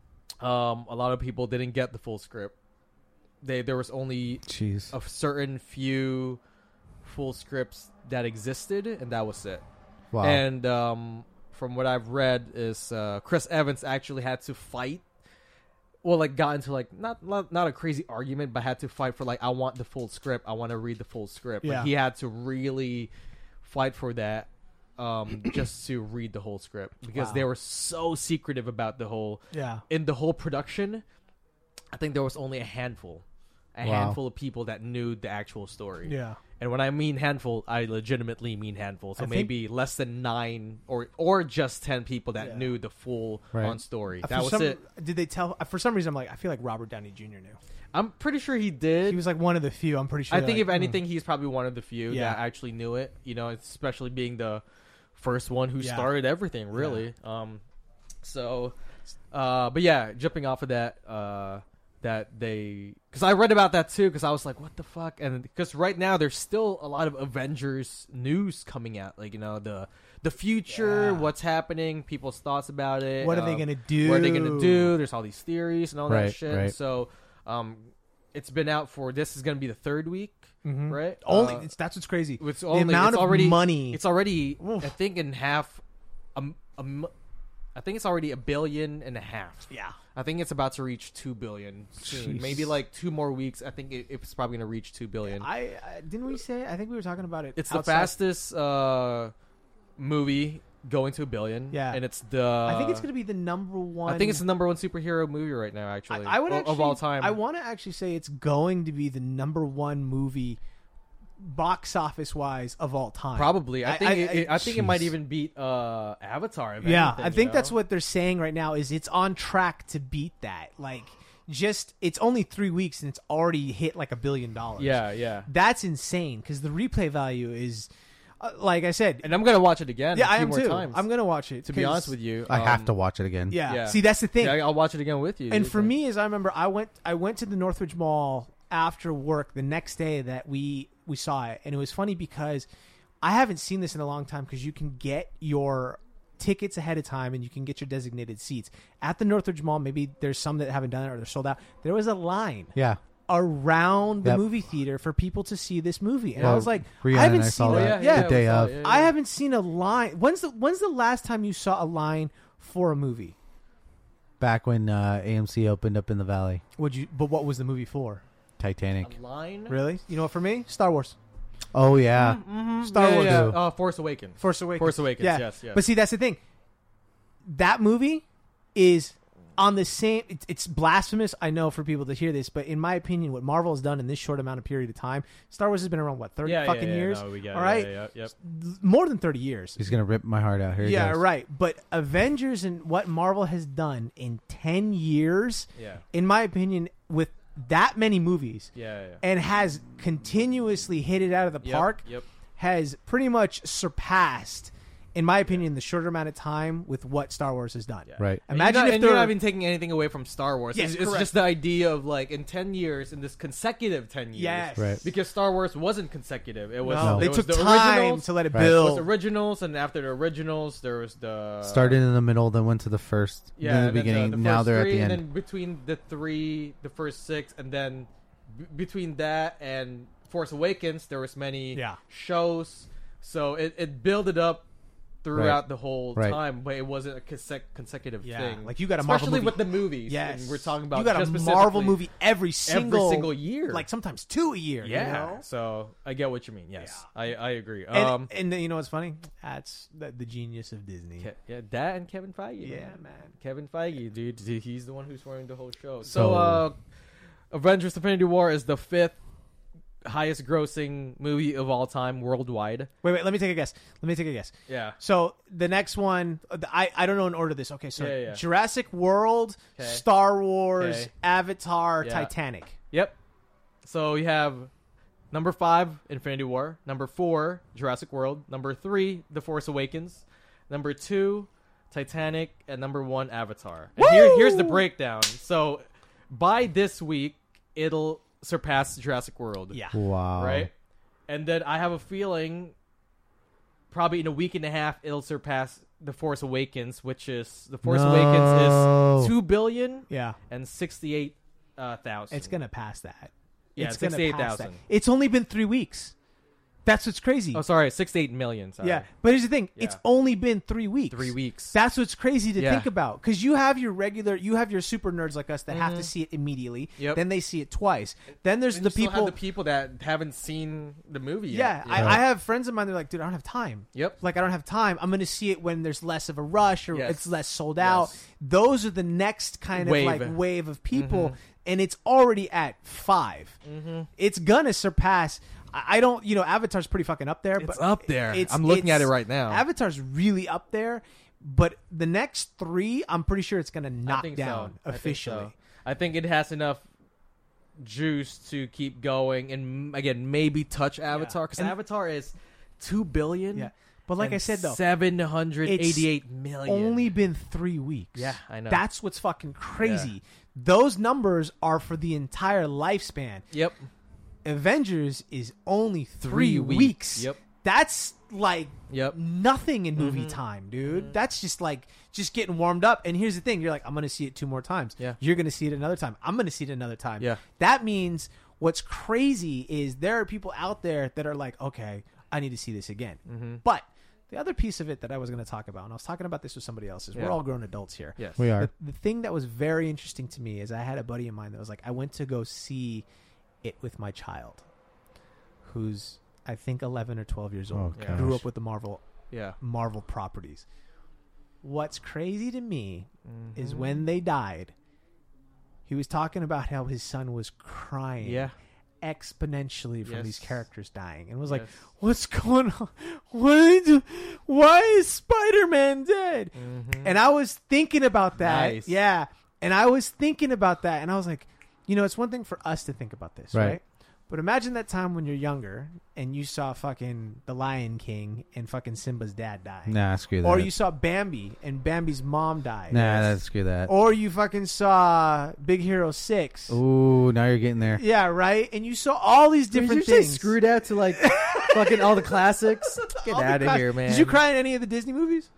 Um, a lot of people didn't get the full script. They there was only Jeez. a certain few full scripts that existed, and that was it. Wow. And um, from what I've read, is uh, Chris Evans actually had to fight. Well, like got into like not, not not a crazy argument, but had to fight for like I want the full script. I want to read the full script. Yeah. Like he had to really fight for that, um, just to read the whole script because Wow. they were so secretive about the whole Yeah. in the whole production. I think there was only a handful, a Wow. handful of people that knew the actual story. Yeah. And when I mean handful, I legitimately mean handful. So I think- maybe less than nine or or just ten people that Yeah. knew the full Right. on story. Uh, That for was some- it. Did they tell? uh, For some reason, I'm like, I feel like Robert Downey Junior knew. I'm pretty sure he did. He was like one of the few. I'm pretty sure. I they're think like, if anything, he's probably one of the few Yeah. that actually knew it. You know, especially being the first one who Yeah. started everything. Really. Um. So, uh, but yeah, jumping off of that, uh, that they because I read about that too because I was like, what the fuck? And because right now there's still a lot of Avengers news coming out, like you know the the future, Yeah. what's happening, people's thoughts about it. what are they um, gonna do? what are they gonna do? There's all these theories and all that Right, shit. right. So, um, it's been out for this is gonna be the third week, Mhm. right? Only Uh, it's, that's what's crazy. it's the only, amount it's of already money. It's already, Oof. I think, in half. Um, um, I think it's already a billion and a half. Yeah. I think it's about to reach two billion soon. Jeez. Maybe like two more weeks. I think it, it's probably going to reach two billion. I, I didn't we say? I think we were talking about it. It's outside. the fastest uh, movie going to a billion. Yeah. and it's the. I think it's going to be the number one. I think it's the number one superhero movie right now. Actually, I, I would o- actually, of all time. I want to actually say it's going to be the number one movie, box office wise, of all time. Probably. I I- think. I- it, it- I think it might Jeez. even beat uh, Avatar. if Yeah, anything, I think you that's know? what they're saying right now. Is it's on track to beat that? Like, just it's only three weeks and it's already hit like a billion dollars. Yeah, yeah. That's insane because the replay value is, uh, like I said, And I'm gonna watch it again. yeah, a few I am more too. Times, I'm gonna watch it. to be 'cause- honest with you, I have um, to watch it again. Yeah. Yeah. See, that's the thing. Yeah, I'll watch it again with you. And dude. for me, as I remember, I went I went to the Northridge Mall after work the next day that we we saw it, and it was funny because I haven't seen this in a long time because you can get your tickets ahead of time and you can get your designated seats at the Northridge Mall. Maybe there's some that haven't done it or they're sold out. There was a line Yeah. around the Yep. movie theater for people to see this movie, and I Well, was like, Rihanna I haven't and I seen saw a, that yeah, the day we saw of. it, yeah, I yeah. haven't seen a line. When's the when's the last time you saw a line for a movie? Back when uh, A M C opened up in the Valley. Would you? But what was the movie for? Titanic. A line. Really? You know what? For me, Star Wars, Oh yeah. Mm-hmm. Star yeah, Wars. Yeah, too. yeah. Uh, Force Awakens. Force Awakens. Force Awakens. Yeah. Yes. Yes. But see, that's the thing. That movie is on the same. It's, it's blasphemous, I know, for people to hear this, but in my opinion, what Marvel has done in this short amount of period of time, Star Wars has been around what thirty yeah, fucking yeah, yeah, years. No, we get it. All right, Yeah, yeah, yep. more than thirty years. He's gonna rip my heart out. Here he Yeah, goes. right. But Avengers and what Marvel has done in ten years, Yeah. in my opinion, with that many movies, Yeah. Yeah. and has continuously hit it out of the Yep, park, Yep. has pretty much surpassed, in my opinion, the shorter amount of time with what Star Wars has done. Yeah. Right. And Imagine you're not, if and there you're were- not even taking anything away from Star Wars. Yes, it's, it's correct. just the idea of like in ten years, in this consecutive ten years. Yes. Right. Because Star Wars wasn't consecutive. It was. No, it they was took the time originals. to let it Right. It build. was originals, and after the originals, there was the Started in the middle, then went to the first. Yeah, then and the then beginning. The, the now first they're at three, the and end. then between the three, the first six, and then b- between that and Force Awakens, there was many Yeah. shows. So it it built up throughout Right. the whole Right. time, but it wasn't a consec- consecutive Yeah, thing. like you got a Marvel especially movie- with the movies. Yes, and we're talking about you got just a specifically Marvel movie every single every single year, like sometimes two a year. yeah. you know? So I get what you mean. Yes, I I agree. And, um, and you know what's funny? That's the, the genius of Disney. Ke- yeah, that and Kevin Feige. Yeah, man. man. Kevin Feige, dude, dude, he's the one who's running the whole show. So, So- uh, Avengers: Infinity War is the fifth highest grossing movie of all time worldwide. Wait, wait. Let me take a guess. Let me take a guess. Yeah. So the next one, I I don't know in order this. Okay, so Yeah, yeah. Jurassic World, 'Kay. Star Wars, 'Kay. Avatar, Yeah. Titanic. Yep. So you have number five, Infinity War. Number four, Jurassic World. Number three, The Force Awakens. Number two, Titanic, and number one, Avatar. And here, here's the Woo! breakdown. So by this week, it'll surpass Jurassic World. Yeah. Wow. Right? And then I have a feeling probably in a week and a half it'll surpass The Force Awakens, which is The Force No. Awakens is two billion Yeah. and sixty-eight uh, thousand. It's gonna pass that. Yeah, it's gonna sixty-eight pass that. thousand. It's only been three weeks. That's what's crazy. Oh, sorry, sixty-eight million. Sorry. Yeah, but here's the thing: it's Yeah. only been three weeks. Three weeks. That's what's crazy to Yeah. think about, because you have your regular, you have your super nerds like us that have to Mhm. see it immediately. Yep. Then they see it twice. Then there's And the you still people. have the people that haven't seen the movie yeah, yet. I, Right. I have friends of mine. They're like, dude, I don't have time. Yep. Like, I don't have time. I'm going to see it when there's less of a rush or Yes. it's less sold out. Yes. Those are the next kind Wave. of like wave of people, Mhm. and it's already at five. Mm-hmm. It's gonna surpass. I I don't, you know, Avatar's pretty fucking up there. It's but up there. It's, I'm looking at it's- it right now. Avatar's really up there, but the next three, I'm pretty sure it's gonna I knock think down so. I think officially. so. I think it has enough juice to keep going, and again, maybe touch Avatar because And- Avatar is two billion. Yeah, but like I said though, seven hundred eighty-eight million. only been three weeks. Yeah, I know. That's what's fucking crazy. Those numbers are for the entire lifespan. Yep. Avengers is only three, Three weeks. weeks. Yep. That's like Yep. nothing in movie Mhm. time, dude. Mhm. That's just like just getting warmed up. And here's the thing: you're like, I'm gonna see it two more times. Yeah. You're gonna see it another time. I'm gonna see it another time. Yeah. That means what's crazy is there are people out there that are like, okay, I need to see this again. Mm-hmm. But the other piece of it that I was going to talk about, and I was talking about this with somebody else, is Yeah. we're all grown adults here. Yes. We are. The, the thing that was very interesting to me is I had a buddy of mine that was like, I went to go see it with my child, who's I think eleven or twelve years old. Oh, Yeah. Grew gosh. up with the Marvel Yeah. Marvel properties. What's crazy to me Mm-hmm. is when they died, he was talking about how his son was crying Yeah. exponentially from Yes. these characters dying, and was like, Yes. "What's going on? What? Are they do- Why is Spider-Man dead?" Mhm. And I was thinking about that. Nice. Yeah, and I was thinking about that, and I was like, you know, it's one thing for us to think about this, Right. right? But imagine that time when you're younger and you saw fucking The Lion King and fucking Simba's dad die. Nah, screw that. Or you saw Bambi and Bambi's mom die. Nah, that's screw that. Or you fucking saw Big Hero six. Ooh, now you're getting there. Yeah, right? And you saw all these different Did you things. say screwed out to like fucking all the classics? Get All the out of class- here, man. Did you cry in any of the Disney movies?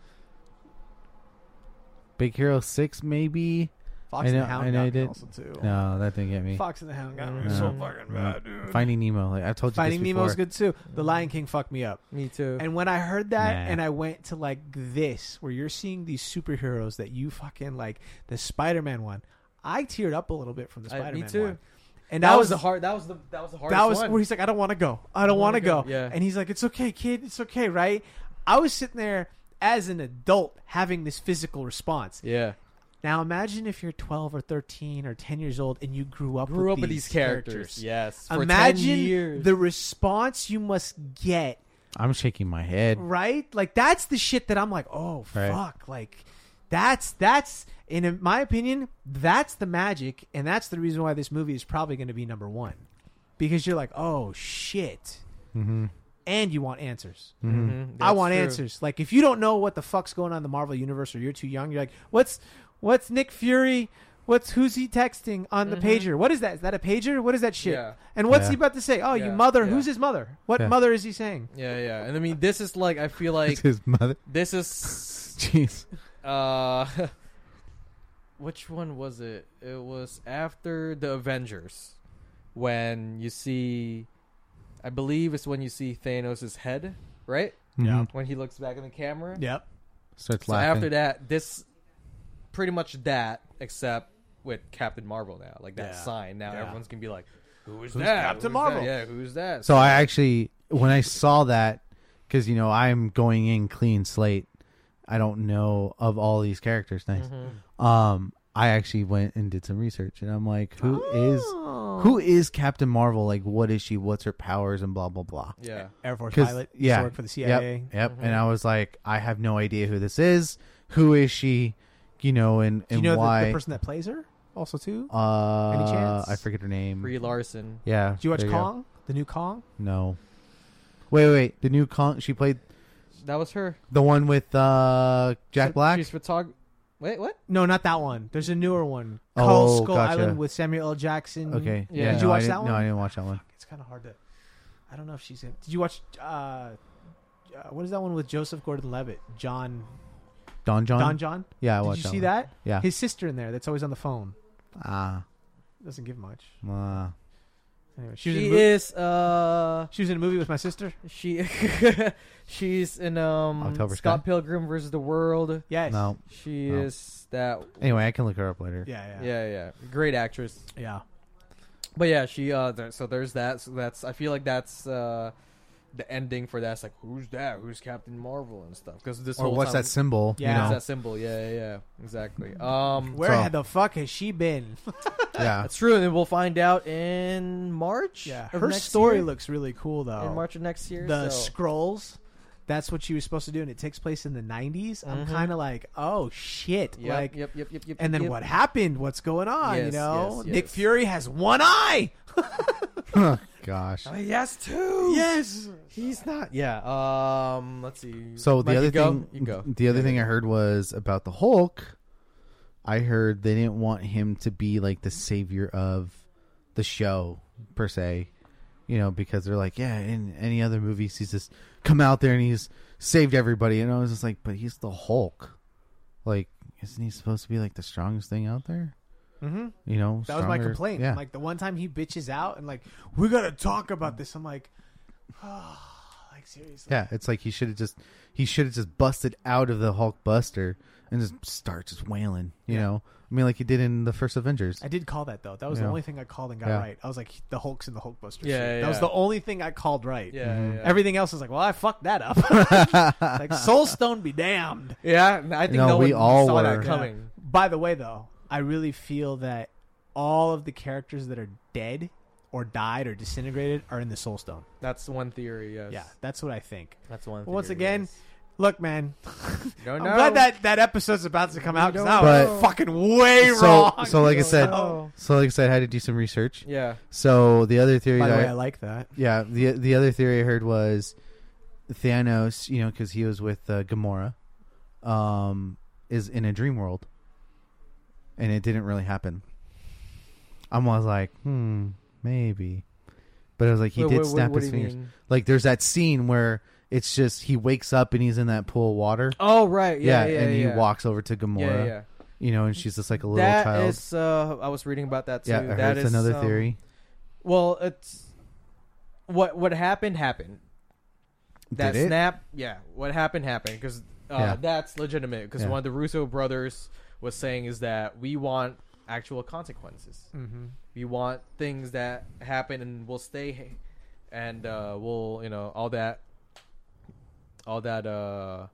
Big Hero Six, maybe. Fox I and know- the Hound I know got I me did. also too. No, that didn't get me. Fox and the Hound got me No, so no, fucking no. bad, dude. Finding Nemo, like I told you Finding this Nemo's before. good too. The Lion King fucked me up. Me too. And when I heard that Nah. and I went to like this, where you're seeing these superheroes that you fucking like, the Spider-Man one, I teared up a little bit from the I- me Spider-Man too. one. And that, that was the hard. That was the. That was the hardest That was one. where he's like, I don't want to go. I don't want to wanna go. go. Yeah. And he's like, it's okay, kid. It's okay, right? I was sitting there as an adult having this physical response. Yeah. Now imagine if you're twelve or thirteen or ten years old and you grew up Grew with up with these these characters. Yes. For Imagine ten years. the response you must get, I'm shaking my head. right? Like that's the shit that I'm like, oh Right. fuck, like that's that's in my opinion, that's the magic, and that's the reason why this movie is probably going to be number one, because you're like, oh shit, Mm-hmm. and you want answers. Mm-hmm. Mhm, I that's want true. answers. Like if you don't know what the fuck's going on in the Marvel universe, or you're too young, you're like, what's what's Nick Fury? What's who's he texting on the Mhm. pager? What is that? Is that a pager? What is that shit? Yeah. And what's Yeah. he about to say? Oh, you Yeah, mother. yeah. Who's his mother? What Yeah. mother is he saying? Yeah, yeah. And I mean, this is like I feel It's like his mother. this is Jeez. uh, which one was it? It was after the Avengers when you see, I believe it's when you see Thanos' head, right? Mhm. When he looks back in the camera. Yep. Starts So laughing. after that, this pretty much that, except with Captain Marvel now, like that Yeah. sign. Now Yeah. everyone's gonna be like, "Who is Who's that? Captain Who's Marvel?" that? Yeah, who's that?" So I actually, when I saw that, because you know I'm going in clean slate, I don't know of all these characters. Nice. Mhm. Um, I actually went and did some research, and I'm like, who is Oh. who is Captain Marvel? Like, what is she? What's her powers? And blah blah blah. Yeah, Air Force 'Cause- pilot? Used yeah, to work for the C I A. Yep, yep. Mhm. And I was like, I have no idea who this is. Who is she? You know, and Do you and know why? the, the person that plays her also too? uh, Any chance? I forget her name. Brie Larson. Yeah. Did you watch there go. Kong? The new Kong? No. Wait, wait, wait. The new Kong. She played That was her. the one with uh, Jack She- Black. She's photog. Wait, what? No, not that one. There's a newer one. Oh, called Skull gotcha. Island with Samuel L. Jackson. Okay. Yeah. Yeah. Did you no, watch I that didn't- one? No, I didn't watch that one. It's kind of hard to. I don't know if she's in. Did you watch? Uh, uh, what is that one with Joseph Gordon-Levitt? John. Don John. Don John. Yeah, I Did watched you see one. that? Yeah. His sister in there. That's always on the phone. Ah. Doesn't give much. Uh, Anyway, she was She in a mo- is. Uh, She was in a movie with my sister. she. she's in um October Scott Sky? Pilgrim versus the World. Yes. no. She No. is that. Anyway, I can look her up later. Yeah. Yeah. Yeah, yeah. Great actress. Yeah. But yeah, she. Uh, there, so there's that. So that's. I feel like that's uh, the ending for that. It's like, who's that? Who's Captain Marvel and stuff? Because this Or whole what's time, that symbol? Yeah. You What's know? that symbol? Yeah, yeah, yeah. Exactly. Um, Where So- the fuck has she been? Yeah. that's true, and we'll find out in March. Yeah. of Her next story year. looks really cool though. in March of next year. the so. scrolls. That's what she was supposed to do, and it takes place in the nineties. I'm Mhm. kind of like, oh shit! Yep, like, yep, yep, yep, yep. and then yep. what happened? What's going on? you Yes, know, yes, Nick yes. Fury has one eye. Gosh. Oh, yes, two. Yes. He's not. Yeah. Um. Let's see. So the Mike, other you go? thing, You go. the other Yeah, thing yeah. I heard was about the Hulk. I heard they didn't want him to be like the savior of the show per se, you know, because they're like, yeah, in any other movies he's just come out there and he's saved everybody, and I was just like, but he's the Hulk, like, isn't he supposed to be like the strongest thing out there? Mm-hmm. You know, That was my stronger- complaint. Yeah, Like the one time he bitches out and like, we gotta talk about this. I'm like, oh, like like seriously. Yeah, it's like he should have just he should have just busted out of the Hulk Buster and just start just wailing. You Yeah. know, I mean, like he did in the first Avengers. I did call that though. That was Yeah. the only thing I called and got Yeah. right. I was like the Hulk's in the Hulkbuster. Yeah, suit. yeah, That was yeah. the only thing I called right. Yeah, Mhm. yeah. Everything else is like, well, I fucked that up. Like Soul Stone be damned. Yeah, I think No, no, we one all saw were. that coming. By the way, though, I really feel that all of the characters that are dead or died or disintegrated are in the Soul Stone. That's one theory. Yes. Yeah, that's what I think. that's one. Well, once theory, again, yes. Look, man, Don't I'm know. glad that that episode's about to come out because I But- was fucking way so, wrong. so like I said, know. so like I said, I had to do some research. Yeah. So the other theory By the that way, I, I like that. yeah, the the other theory I heard was Thanos, you know, because he was with uh, Gamora, um, is in a dream world, and it didn't really happen. I was like, hmm, maybe, but I was like, he Wait, did what- snap what his do you fingers. mean? Like, there's that scene where it's just he wakes up and he's in that pool of water. Oh right. Yeah. Yeah. and yeah. he walks over to Gamora, Yeah. Yeah. you know, and she's just like a little That child. is, uh, I was reading about that too. yeah, I heard that it's is another um, theory. Well, it's what what happened happened. That Did it? snap, yeah. What happened happened because uh, Yeah. that's legitimate. Because Yeah. one of the Russo brothers was saying is that we want actual consequences. Mm-hmm. We want things that happen and will stay, and uh, we'll you know all that, all that uh,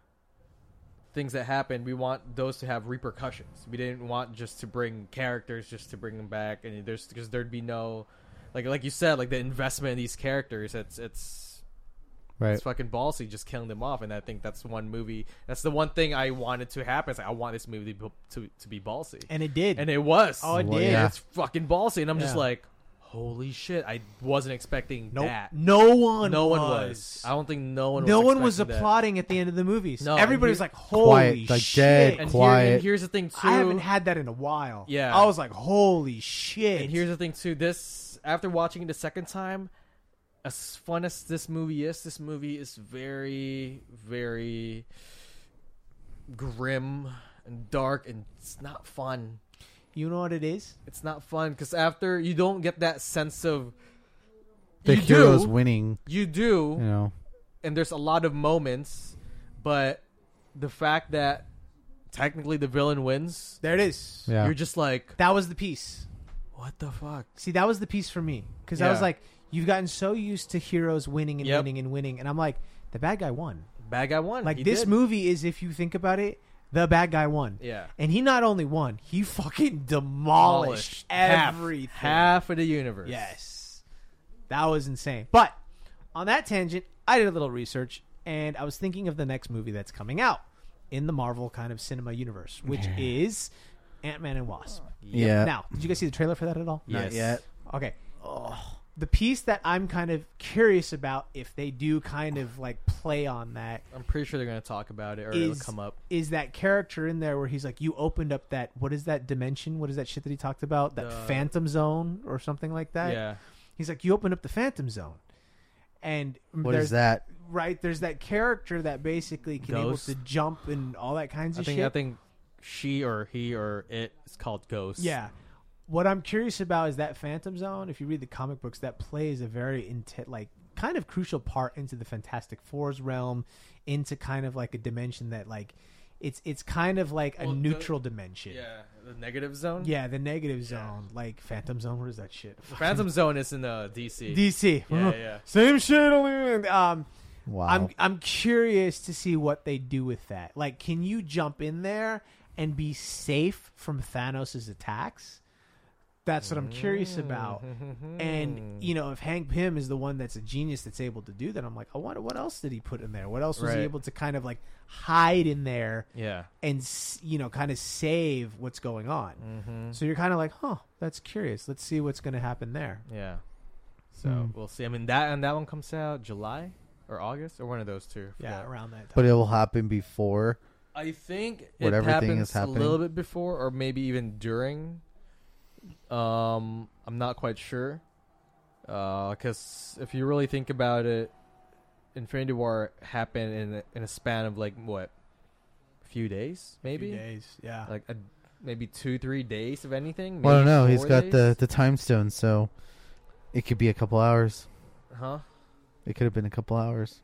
things that happen. We want those to have repercussions. We didn't want just to bring characters just to bring them back, and there's because there'd be no, like like you said, like the investment in these characters. It's it's. Right. It's fucking ballsy just killing them off, and I think that's one movie. That's the one thing I wanted to happen. It's like I want this movie to be, to, to be ballsy, And it did. and it was. Oh, it Well, did. yeah. It's fucking ballsy, and I'm just Yeah. like, holy shit! I wasn't expecting Nope. that. No one. No one was. was. I don't think no one. No was one was expecting that. applauding at the end of the movies. No, Everybody and was here- like, "Holy Quiet, like shit!" dead And, quiet. Here, and here's the thing too. I haven't had that in a while. Yeah. I was like, "Holy shit!" And here's the thing too. This after watching it the second time, as fun as this movie is, this movie is very, very grim and dark, and it's not fun. you know what it is? It's not fun because after you don't get that sense of The you hero's do, winning, you do, you know. and there's a lot of moments, but the fact that technically the villain wins, There it is. Yeah. you're just like, That was the piece. what the fuck? See, that was the piece for me because I was Yeah. like, "You've gotten so used to heroes winning and Yep. winning and winning," and I'm like, "The bad guy won." Bad guy won. Like He this did. movie is, if you think about it, the bad guy won. Yeah. And he not only won, he fucking demolished Half- everything. Half of the universe. Yes. That was insane. But on that tangent, I did a little research and I was thinking of the next movie that's coming out in the Marvel kind of cinema universe, which is Ant-Man and Wasp. Yeah. Now, did you guys see the trailer for that at all? Not Yes. yet. Okay. The piece that I'm kind of curious about, if they do kind of like play on that, I'm pretty sure they're going to talk about it or it'll is come up. is that character in there where he's like, you opened up that, what is that dimension? What is that shit that he talked about? That The- Phantom Zone or something like that? Yeah. He's like, you opened up the Phantom Zone. And What there's is that? right, there's that character that basically can Ghost. able to jump and all that kinds I of think shit. I think she or he or it is called Ghost. Yeah. What I'm curious about is that Phantom Zone. If you read the comic books, that plays a very inti- like kind of crucial part into the Fantastic Four's realm, into kind of like a dimension that like it's it's kind of like a Well, the- neutral dimension. Yeah. The negative zone. Yeah, the negative zone, like Phantom Zone. What is that shit? The Phantom Zone is in the D C. D C. Yeah, yeah. Same shit. Only um, Wow. I'm I'm curious to see what they do with that. Like, can you jump in there and be safe from Thanos' attacks? That's what I'm curious about. And you know, if Hank Pym is the one that's a genius that's able to do that, I'm like, I wonder what else did he put in there? What else was Right. he able to kind of like hide in there Yeah. and s- you know, kind of save what's going on? Mm-hmm. So you're kind of like, huh, that's curious. Let's see what's going to happen there. Yeah. So Hmm. we'll see. I mean that and that one comes out July or August or one of those two. I Yeah, forgot. around that time. But it will happen before. I think What it everything happens is happening? a little bit before or maybe even during. Um, I'm not quite sure. Because if you really think about it, Infinity War happened in a, in a span of like what, a few days, maybe Few days. Yeah. like a, maybe two, three days of anything. Well, I don't maybe know. He's four got days? the the time stone, so it could be a couple hours. huh. It could have been a couple hours.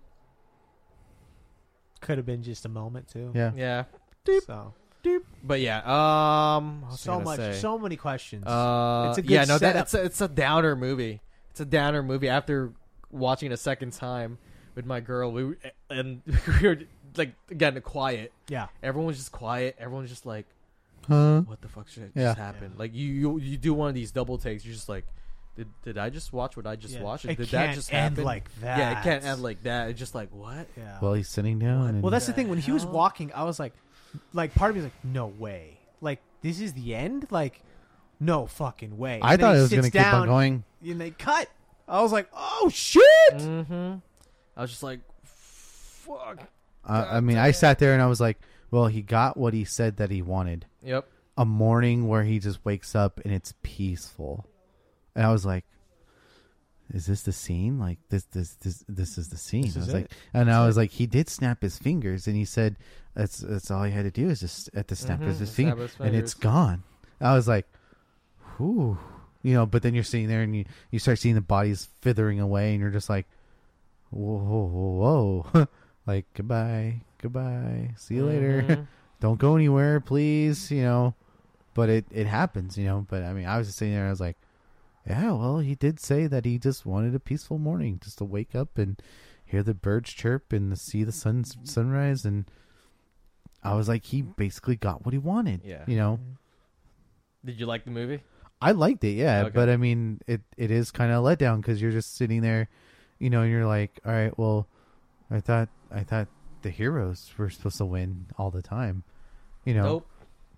Could have been just a moment too. Yeah. Yeah. So But yeah, um, what was I so gonna much, say? so many questions. Uh, It's a good yeah, no, that, setup. it's a, it's a downer movie. It's a downer movie. After watching it a second time with my girl, we were, and we were like again quiet. yeah. Everyone was just quiet. Everyone was just like, Huh? "What the fuck should Yeah. just happen?" Like you, you, you do one of these double takes. You're just like, "Did did I just watch what I just Yeah. watched? It Did can't that just end happen?" like that. Yeah, it can't end like that. It's just like what? Yeah. Well, he's sitting down. What? And Well, that's the the thing. When he was hell? walking, I was like, like part of me was like, no way. Like this is the end. Like, no fucking way. I And then thought he it was sits going to keep on down, going. And they cut. I was like, oh shit. Mm-hmm. I was just like, fuck. I, I mean, I sat there and I was like, well, he got what he said that he wanted. Yep. A morning where he just wakes up and it's peaceful. And I was like, is this the scene? Like this, this, this, this is the scene. This I is was like, it. and I was like, he did snap his fingers, and he said, that's that's all he had to do is just at the snap Mhm, of his snap finger, his and it's fingers. gone. I was like, whew, you know. But then you're sitting there and you you start seeing the bodies fithering away, and you're just like, whoa, whoa, whoa, whoa. Like goodbye, goodbye, see you later. Mhm. Don't go anywhere, please. You know, but it it happens, you know. But I mean, I was just sitting there, and I was like, yeah, well, he did say that he just wanted a peaceful morning, just to wake up and hear the birds chirp and see the sun sunrise. And I was like, he basically got what he wanted. Yeah. You know, Did you like the movie? I liked it, yeah. Okay. But I mean, it, it is kind of a letdown because you're just sitting there, you know, and you're like, all right, well, I thought I thought the heroes were supposed to win all the time, you know. Nope.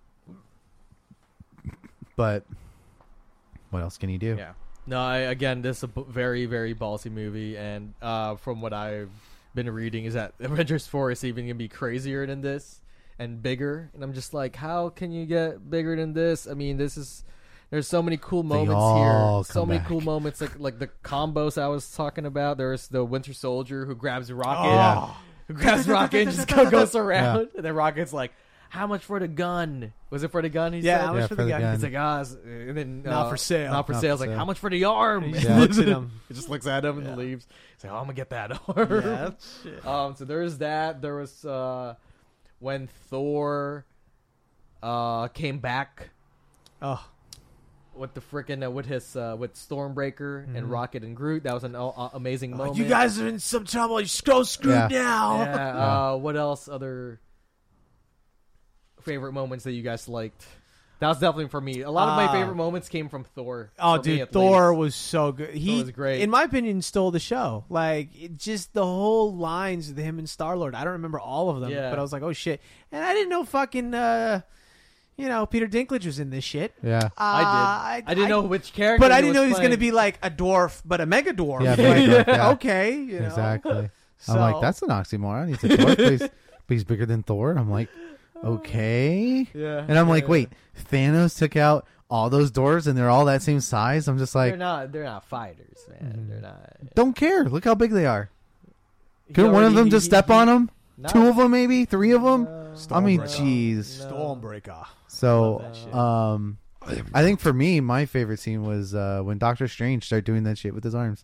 But what else can you do? Yeah. No, I, again, this is a b- very, very ballsy movie, and uh, from what I've been reading, is that Avengers four is even gonna be crazier than this and bigger. And I'm just like, how can you get bigger than this? I mean, this is there's so many cool moments all here, so come many back. cool moments, like like the combos I was talking about. There's the Winter Soldier who grabs Rocket, Yeah. who grabs Rocket and just go, goes around, and then Rocket's like, "How much for the gun? Was it for the gun?" He Yeah, said, how much Yeah, for for the the gun? gun. He's like, ah, s- and then Not uh, for sale. Not for Not sale. for It's like, sale. how much for the arm? He He just just looks at him. looks at him and Yeah. leaves. He's like, oh, I'm gonna get that arm. Yeah, shit. Um. So there was that. There was uh, when Thor uh came back Oh, with the frickin' uh, with his uh, with Stormbreaker and Mhm. Rocket and Groot. That was an uh, amazing moment. you guys are in some trouble. You're so screwed Yeah. now. Yeah. Uh, what else? Other favorite moments that you guys liked? That was definitely for me. A lot of my Uh, favorite moments came from Thor. Oh, for me dude, at Thor least. was so good. He, was great. in my opinion, stole the show. Like, it just the whole lines with him and Star Lord. I don't remember all of them, Yeah. but I was like, oh shit. And I didn't know fucking, uh, you know, Peter Dinklage was in this shit. Yeah. Uh, I did. I, didn't know which character, but I he didn't know he was playing. going to be like a dwarf, but a mega dwarf. Yeah, Like, mega dwarf, yeah. okay, you know? Exactly. So, I'm like, that's an oxymoron. He's a dwarf, but, he's, but he's bigger than Thor. I'm like, okay. Yeah, And I'm like, yeah. wait, Thanos took out all those dwarves and they're all that same size? I'm just they're like, not. They're not fighters, man. Mhm. They're not. don't care. Look how big they are. He Couldn't one of already- them he- just he- step he- on them? no. Two of them, maybe? Three of them? No. I mean, Stormbreaker. jeez. No. Stormbreaker. So, Love that shit. um, I think for me, my favorite scene was uh, when Doctor Strange started doing that shit with his arms.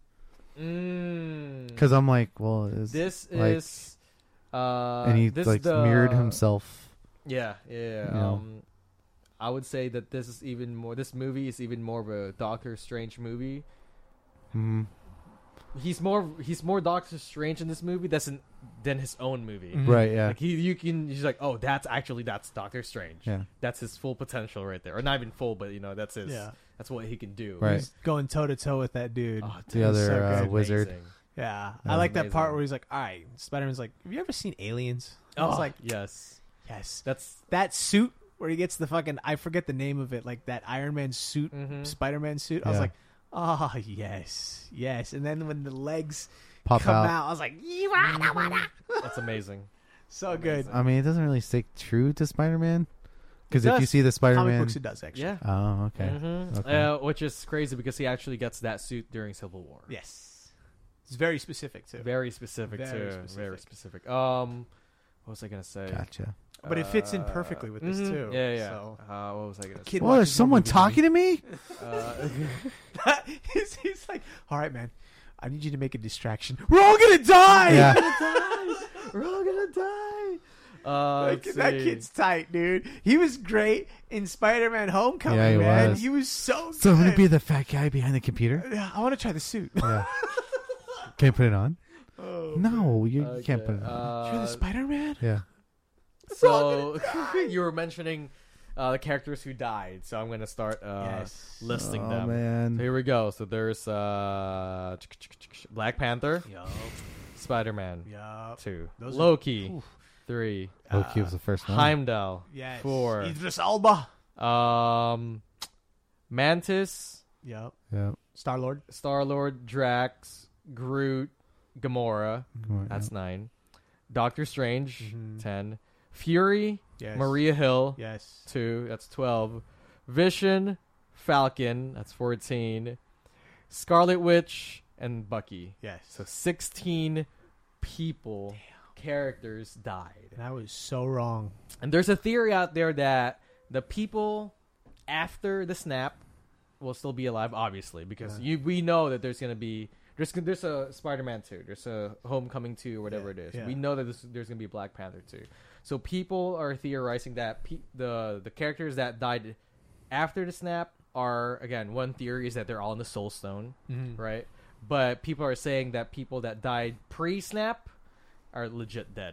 Mm. Because I'm like, well, is this like- is. Uh, and he this like the, mirrored himself. Yeah, yeah. You know. Um, I would say that this is even more. This movie is even more of a Doctor Strange movie. Hmm. He's more. He's more Doctor Strange in this movie. That's in, than his own movie. Mhm. Right, yeah. Like he, you can. He's like, oh, that's actually that's Doctor Strange. Yeah. That's his full potential right there, or not even full, but you know, that's his. Yeah. That's what he can do. Right. He's going toe to toe with that dude. Oh, The dude, other, so uh, good. wizard. Amazing. Yeah, Yeah. I like that Amazing. part where he's like, "All right." Spider-Man's like, "Have you ever seen Aliens?" I was Oh, like, yes, "Yes." that's. That suit where he gets the fucking I forget the name of it, like that Iron Man suit, Mhm. Spider-Man suit. I was Yeah. like, "Oh yes, yes." And then when the legs Pop come out. out. I was like, "You wanna, wanna." That's amazing. So good. Amazing. I mean, it doesn't really stick true to Spider-Man. Because It if you does. see the Comic Spider-Man. books it does actually. Yeah. Oh, okay. Mhm. Okay. Uh, which is crazy because he actually gets that suit during Civil War. Yes. It's very specific too. Very specific Very too. specific. Very specific. Um, what was I gonna say? Gotcha. But it fits in perfectly with this mhm. too. Yeah, yeah. So. Uh, what was I gonna Kid say? Well, there's watches someone one movie talking to me? Uh, he's, he's like, all right, man. I need you to make a distraction. We're all gonna die. Yeah. We're gonna die. We're all gonna die. Uh, That, let's kid- that see. kid's tight, dude. He was great in Spider-Man: Homecoming. Yeah, he man, was. he was so. So I'm good. gonna be the fat guy behind the computer. Yeah, I want to try the suit. Yeah. Can I put it on? Oh, No, you, you can't Okay, put it on. You're the uh, Spider-Man. Yeah. So you were mentioning uh, the characters who died, so I'm gonna start uh, Yes. listing Oh them. So man. here we go. So there's uh, Black Panther, Yup. Spider-Man, Yup. two, Those are- Loki, Oof. three, Loki Uh, was the first one. Heimdall, Yes. four, Idris Elba. um, Mantis, Yep. Yeah. Star Lord. Star Lord, Drax, Groot, Gamora. That's nine. Doctor Strange, Mhm. ten. Fury, Yes. Maria Hill, Yes. two. That's twelve. Vision, Falcon. That's fourteen. Scarlet Witch and Bucky. Yes. So sixteen people, characters died. That was so wrong. And there's a theory out there that the people after the snap will still be alive, obviously, because Yeah. you we know that there's gonna be there's there's a Spider-Man two, there's a Homecoming two, or whatever Yeah, it is. yeah. We know that this, there's gonna be a Black Panther two. So people are theorizing that pe- the the characters that died after the snap are, again, one theory is that they're all in the Soul Stone, Mhm. right? But people are saying that people that died pre-snap are legit dead.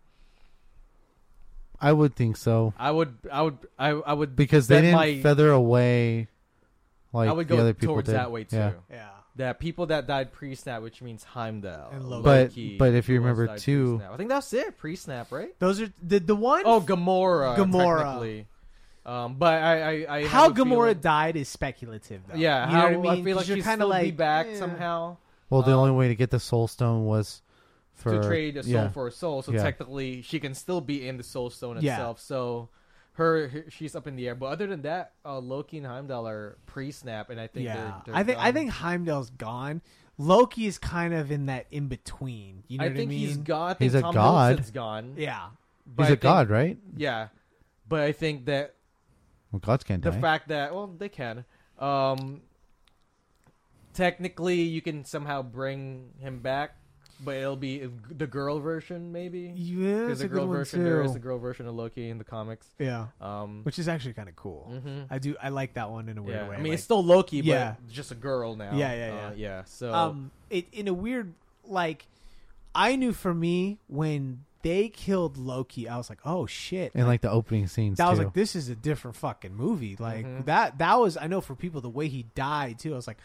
I would think so I would, I would, I, I would because they bet didn't my- feather away like I would the go other people towards did. that way too. Yeah. Yeah. That people that died pre-snap, which means Heimdall, And Loki. But- Loki, but if you who else remember died too- pre-snap. I think that's it. Pre-snap, right? Those are the the one. Oh, Gamora. Gamora. technically. Um, but I, I, I how have a Gamora feeling- died is speculative. Though. Yeah, you how, know what I mean. feel like 'Cause you're she's kind still of be like back eh. somehow. Well, the Um, only way to get the Soul Stone was for to trade a soul yeah. for a soul. So Yeah. technically, she can still be in the Soul Stone Yeah. itself. So her, her- she's up in the air. But other than that, uh, Loki and Heimdall are pre-snap, and I think Yeah, they're, they're I think I done. think Heimdall's gone. Loki is kind of in that in between. You know I what think I mean? he's gone. I think He's a Tom god. Hiddleston's gone. Yeah. But He's I a think- god, right? Yeah, but I think that Well, gods can't the die. fact that well, they can. Um, technically, you can somehow bring him back, but it'll be the girl version, maybe. Yeah, Because that's the a good girl one version, there is too. a girl version of Loki in the comics. Yeah, Um, which is actually kind of cool. mhm. I do. I like that one in a weird Yeah, way. I mean, like, it's still Loki, but Yeah. just a girl now. Yeah, yeah, Uh, yeah. yeah. So, um, it in a weird like. I knew for me when they killed Loki, I was like, oh shit. And like the opening scenes that too. was like, this is a different fucking movie. Like Mhm. that. That was. I know for people the way he died too. I was like,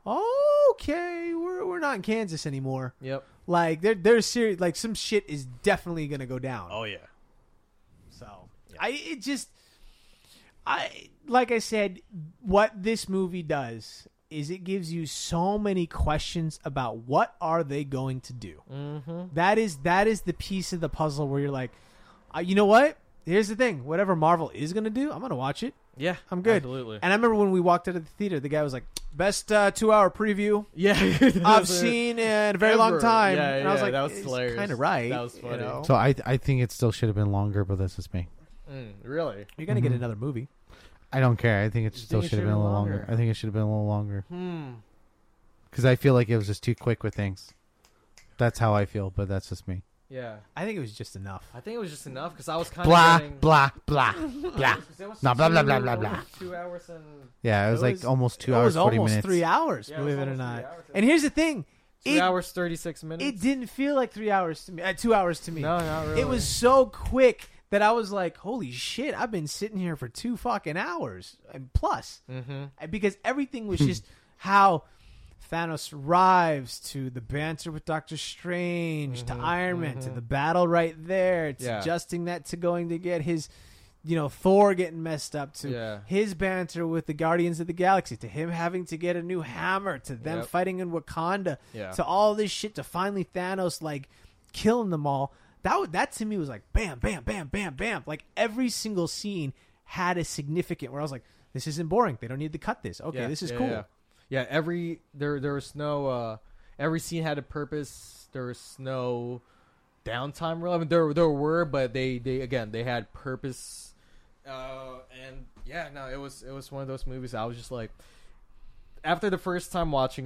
okay, we're we're not in Kansas anymore. yep. Like there there's serious. Like some shit is definitely gonna go down. Oh yeah. So I it just I like I said, what this movie does is it gives you so many questions about what are they going to do. Mm-hmm. That is that is the piece of the puzzle where you're like, uh, you know what? Here's the thing. Whatever Marvel is gonna do, I'm gonna watch it. Yeah, I'm good. Absolutely. And I remember when we walked out of the theater, the guy was like, "Best uh, two-hour preview yeah, I've seen in a very long Ever. time." Yeah, and I was yeah, like, that was hilarious. Kind of right. That was funny. You know? so I I think it still should have been longer, but that's just me. Mm, really? You're gonna get Mhm. another movie. I don't care. I think it You still think it should have been a little longer. I think it should have been a little longer Hmm. because I feel like it was just too quick with things. That's how I feel, but that's just me. Yeah. I think it was just enough. I think it was just enough because I was kind Blah of getting... blah blah blah. No, blah, blah, blah, blah, blah. Two hours and Yeah, it was It like was- almost two it hours, was forty almost minutes. three hours, Yeah, it believe was it or almost not. three hours. And here's the thing: three it, hours thirty six minutes. it didn't feel like three hours to me. Uh, two hours to me. No, not really. It was so quick that I was like, "Holy shit! I've been sitting here for two fucking hours and plus." Mm-hmm. And because everything was just how Thanos arrives to the banter with Doctor Strange to Mhm, Iron Man to mhm. the battle right there to Yeah. adjusting that to going to get his, you know, Thor getting messed up to Yeah. his banter with the Guardians of the Galaxy to him having to get a new hammer to them Yep. fighting in Wakanda Yeah. to all this shit to finally Thanos like killing them all. That w- that to me was like bam, bam, bam, bam, bam. Like every single scene had a significant where I was like, this isn't boring. They don't need to cut this. Okay, Yeah, this is yeah, cool. Yeah. Yeah, every there there was no uh every scene had a purpose. There was no downtime really. I mean there there were, but they, they again they had purpose. Uh and yeah, no, it was it was one of those movies I was just like after the first time watching it,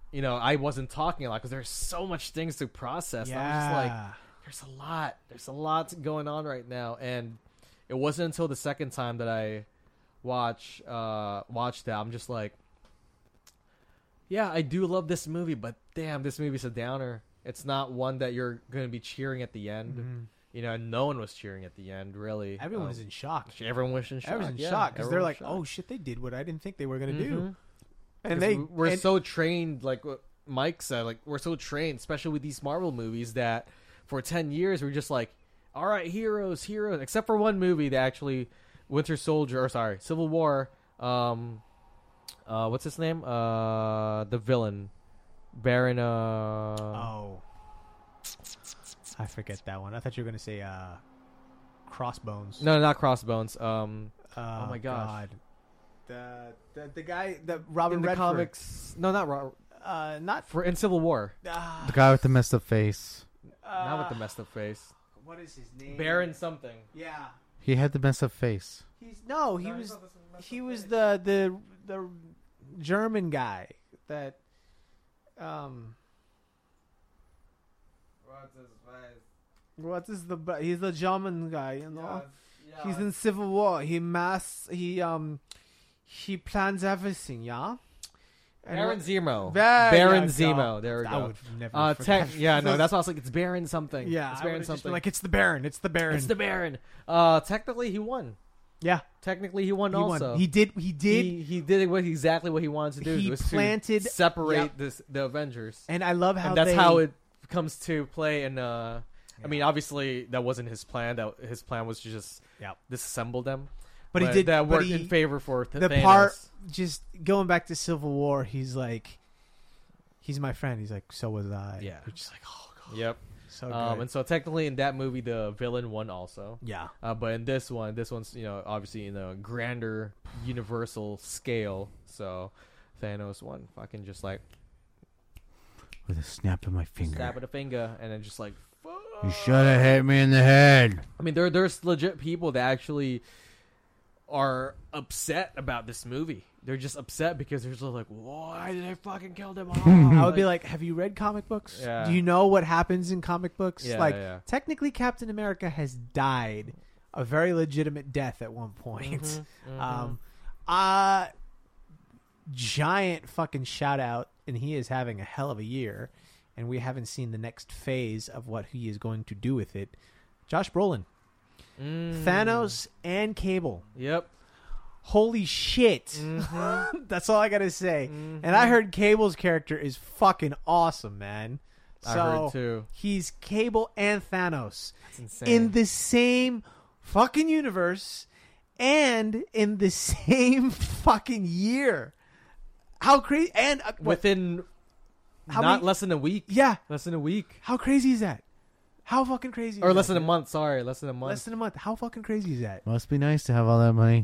you know, I wasn't talking a lot because there's so much things to process. Yeah. I'm just like, Yeah. there's a lot. There's a lot going on right now, and it wasn't until the second time that I watch uh watched that I'm just like, yeah, I do love this movie, but damn, this movie's a downer. It's not one that you're going to be cheering at the end. Mhm. You know, and no one was cheering at the end, really. Everyone Um, was in shock. Everyone was in shock. Everyone's in yeah, shock because they're everyone like, was shocked. "Oh shit, they did what I didn't think they were gonna do." Mhm. And 'Cause they we're and- so trained, like what Mike said, like we're so trained, especially with these Marvel movies, that for ten years we're just like, all right, heroes, heroes, except for one movie that actually, Winter Soldier, or sorry, Civil War. Um, uh, what's his name? Uh, the villain, Baron. Uh, oh, I forget that one. I thought you were gonna say uh, Crossbones. no, not Crossbones. Um, Uh, my gosh. God. The, the the guy, the Robert in the Redford. comics, no, not Ro- Uh, not for in Civil War, uh, The guy with the messed up face. not with the messed up face. What is his name? Baron something. Yeah. He had the messed up face. He's no. He No, he's was not the messed he up was face. the the the German guy that um. What is the bu- he's the German guy, you know. He's in Civil War. He mass he um he plans everything, yeah. And Baron what- Zemo. There Baron you Zemo. go. There we I go. would never. Uh, forget. tech, yeah, no, that's why I was like, it's Baron something. yeah. it's I Baron would've just been something. like it's the Baron. It's the Baron. It's the Baron. Uh, technically, he won. yeah. Technically, he won He also. won. He did. He did. He, he did what exactly what he wanted to do. He was planted- to separate yep. this the Avengers, and I love how and that's they, how it comes to play. And uh, Yeah. I mean, obviously, that wasn't his plan. That his plan was to just Yep. disassemble them. But he did. that but worked he- in favor for Th- the Thanos. part just going back to Civil War. He's like, he's my friend. He's like, so was I. Yeah. You're just like, oh god. Yep. So Um, good. and so technically, in that movie, the villain won also. yeah. Uh, but in this one, this one's, you know, obviously in a grander universal scale. So Thanos won. Fucking just like With a snap of my finger. stab with a finger, and then just like, fuck. You should have hit me in the head. I mean, there there's legit people that actually are upset about this movie. They're just upset because they're just like, why did they fucking kill them all? I would be like, have you read comic books? Yeah. Do you know what happens in comic books? Yeah, like, yeah. technically, Captain America has died a very legitimate death at one point. Mhm, mhm. Um, uh, giant fucking shout out, and he is having a hell of a year, and we haven't seen the next phase of what he is going to do with it. Josh Brolin, Mm. Thanos, and Cable. Yep. Holy shit! Mhm. That's all I gotta say. Mhm. And I heard Cable's character is fucking awesome, man. So I heard too. he's Cable and Thanos That's insane. in the same fucking universe and in the same fucking year. How crazy! And uh, what- within How not many- less than a week. yeah, Less than a week. how crazy is that? How fucking crazy? Or is less that, than a dude? month. Sorry, less than a month. Less than a month. How fucking crazy is that? Must be nice to have all that money.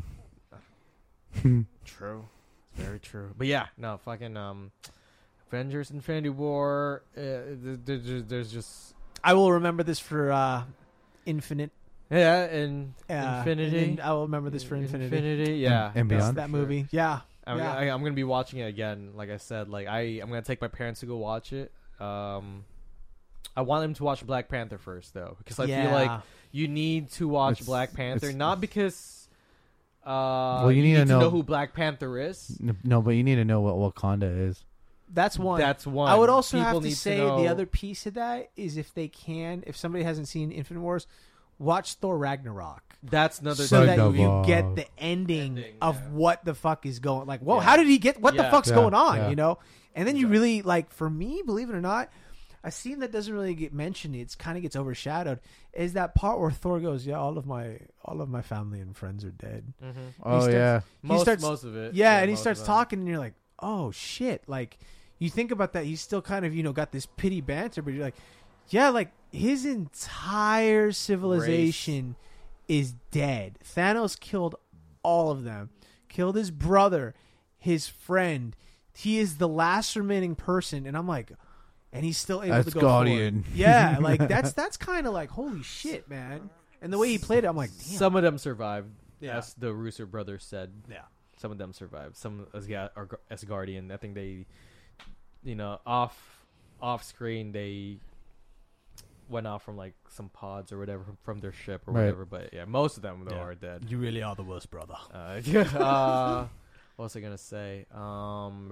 True. It's very true. But yeah, no, fucking um, Avengers: Infinity War. Uh, th- th- th- there's just I will remember this for uh, Infinite. yeah, and Uh, Infinity. and I will remember this for Infinity. Infinity, yeah, And That's beyond. that movie. Yeah. I'm, yeah. I, I'm gonna be watching it again. Like I said, like I, I'm gonna take my parents to go watch it. Um, I want them to watch Black Panther first, though, because I feel like you need to watch It's- Black Panther, it's- not because. Uh, Well, you need to know- who Black Panther is. N- No, but you need to know what Wakanda is. that's one. That's one. I would also People have to need say know- the other piece of that is if they can, if somebody hasn't seen Infinite Wars, watch Thor Ragnarok. That's another So that Ragnarok. you get the ending, Ending, of yeah. what the fuck is going. Like, whoa, Yeah. how did he get? What the Yeah. fuck's Yeah, going on? yeah. You know, and then you Exactly. really like. For me, believe it or not, a scene that doesn't really get mentioned. It's kind of gets overshadowed. Is that part where Thor goes, "Yeah, all of my all of my family and friends are dead." Mhm. Oh starts- yeah, He Most, starts- most of it. Yeah, and he most starts of them. talking, and you're like, "Oh shit!" Like, you think about that, he's still kind of you know got this pity banter, but you're like, "Yeah, like his entire civilization is dead. Thanos killed all of them, killed his brother, his friend. He is the last remaining person." And I'm like, and he's still able That's to go Guardian. forward. Yeah, like that's that's kind of like holy shit, man. And the way he played it, I'm like, damn. Some of them survived, Yeah. as the Russo brothers said. Yeah. Some of them survived. Some as, Ga- or, as Guardian, I think they you know, off off screen they went off from like some pods or whatever from their ship or Right. whatever. But yeah, most of them though Yeah. are dead. You really are the worst, brother. Uh, yeah, uh, what was I gonna say? Um,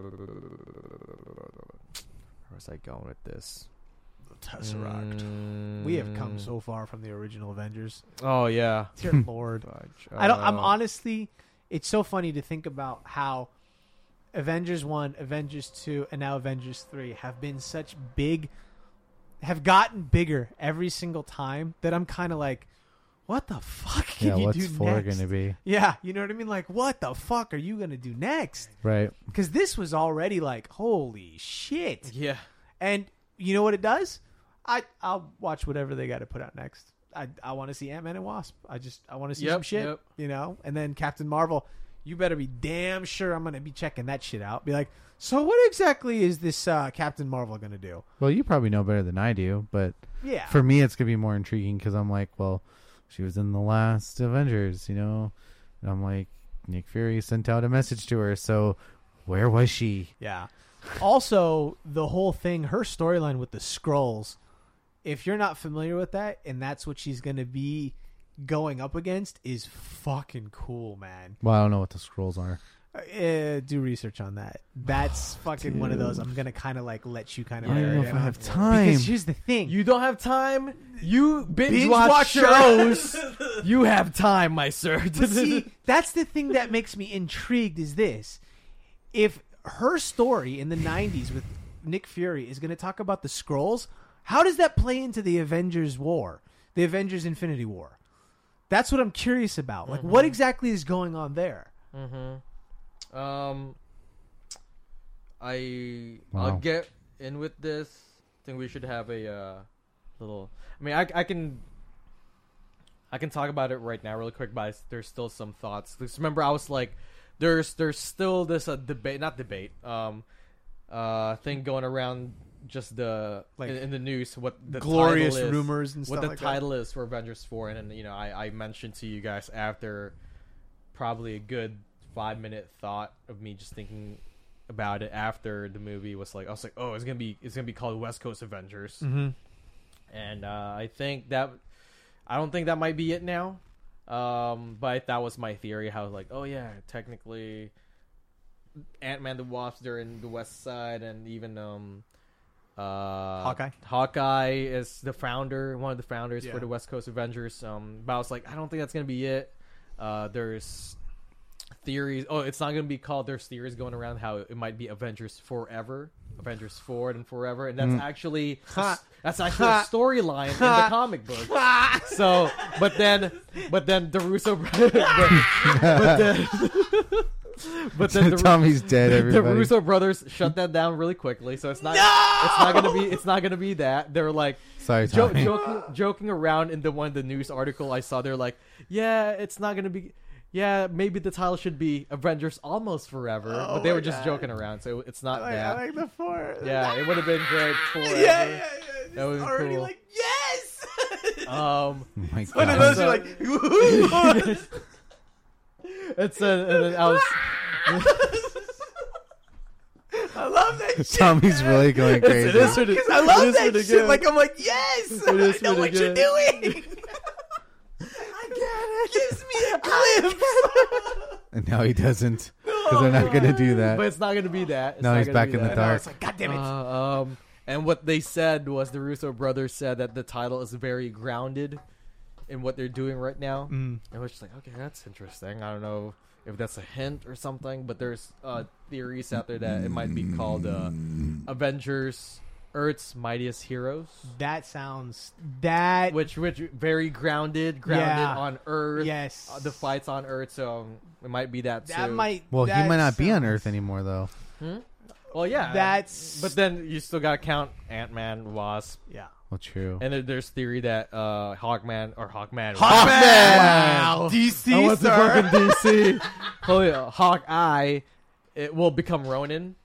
where was I going with this? The Tesseract. Mm, We have come so far from the original Avengers. Oh yeah. Dear Lord. Fudge. I don't. I'm Uh, honestly. It's so funny to think about how Avengers one, Avengers two, and now Avengers three have been such big, have gotten bigger every single time that I'm kind of like, what the fuck can Yeah, you what's do four next? gonna be? Yeah, you know what I mean. Like, what the fuck are you gonna do next? Right. Because this was already like, holy shit. Yeah. And you know what it does? I I'll watch whatever they got to put out next. I I want to see Ant-Man and Wasp. I just I want to see Yep, some shit, yep. you know. And then Captain Marvel. You better be damn sure I'm gonna be checking that shit out. Be like, so what exactly is this uh, Captain Marvel gonna do? Well, you probably know better than I do, but Yeah, for me, it's gonna be more intriguing because I'm like, well, she was in the last Avengers, you know, and I'm like, Nick Fury sent out a message to her, so where was she? yeah. Also, the whole thing, her storyline with the Skrulls. If you're not familiar with that, and that's what she's gonna be going up against, is fucking cool, man. Well, I don't know what the scrolls are. Uh, do research on that. That's fucking one of those. I'm gonna kind of like let you kind of. I don't know if I have time. Because here's the thing. You don't have time. You binge, Binge watch watcher. shows. You have time, my sir. But see, that's the thing that makes me intrigued. Is this? If her story in the nineties with Nick Fury is going to talk about the Skrulls, how does that play into the Avengers War, the Avengers Infinity War? That's what I'm curious about. Like, what exactly is going on there? Mm-hmm. Um, I Wow. I'll get in with this. I think we should have a uh, little. I mean, I I can. I can talk about it right now, really quick. But I, there's still some thoughts. Just remember, I was like, there's there's still this uh, debate, not debate, um, uh, thing going around. Just the Like, in, in the news, what the Glorious title is, rumors and what stuff the like that. title is for Avengers four, and, and you know, I I mentioned to you guys after probably a good five minute thought of me just thinking about it after the movie was like, I was like, oh, it's gonna be it's gonna be called West Coast Avengers, Mm-hmm. and uh, I think that I don't think that might be it now, um, but that was my theory. How like, oh yeah, technically, Ant-Man the Wasp, they're in the West Side, and even um. Uh, Hawkeye? Hawkeye is the founder, one of the founders Yeah. for the West Coast Avengers. Um, but I was like, I don't think that's gonna be it. Uh, there's theories. Oh, it's not gonna be called. There's theories going around how it might be Avengers Forever, Avengers Forward and Forever, and that's Mm. actually Ha. that's actually a storyline in the comic book. So, but then, but then the Russo, but, but then, but then the, Tommy's dead. the Everybody. Russo brothers shut that down really quickly, so it's not. It's not gonna be. It's not gonna be that. They're like Sorry, jo- Tommy. joking, joking around in the one the news article I saw. They're like, yeah, it's not gonna be. Yeah, maybe the title should be Avengers Almost Forever, Oh but they my were just God. joking around, so it's I not like, that. I like the four. Yeah, it would have been great forever. yeah, yeah, yeah. That would've been already cool. like yes. Um, Oh my One of God. those So- are like. "Ooh." it's a, and then I was. I love that shit. Tommy's really going It's- crazy. it is pretty- Because I love it is that pretty shit. good. Like I'm like, yes, It is I know pretty what you're good. doing. I get it. Gives me a glimpse. And now he doesn't, because they're not gonna do that. But it's not gonna be that. It's No, not he's gonna back be in the that. dark. It's like, God damn it. Uh, um, and what they said was the Russo brothers said that the title is very grounded in what they're doing right now. Mm. And we're just like, okay, that's interesting. I don't know if that's a hint or something, but there's uh, theories out there that it might be called uh, Avengers Earth's Mightiest Heroes. That sounds that. Which, which very grounded, grounded Yeah. on Earth. Yes. uh, the fights on Earth, so um, it might be that too. that might. well, he that might not be on sounds- Earth anymore, though. Hmm? Well, yeah, That's- But then you still gotta count Ant-Man, Wasp, Yeah. Well, true. and then there's theory that uh, Hawkman or Hawkman, Hawkman! Wow. D C, I went to sir. fucking D C. Holy uh, Hawkeye, it will become Ronin.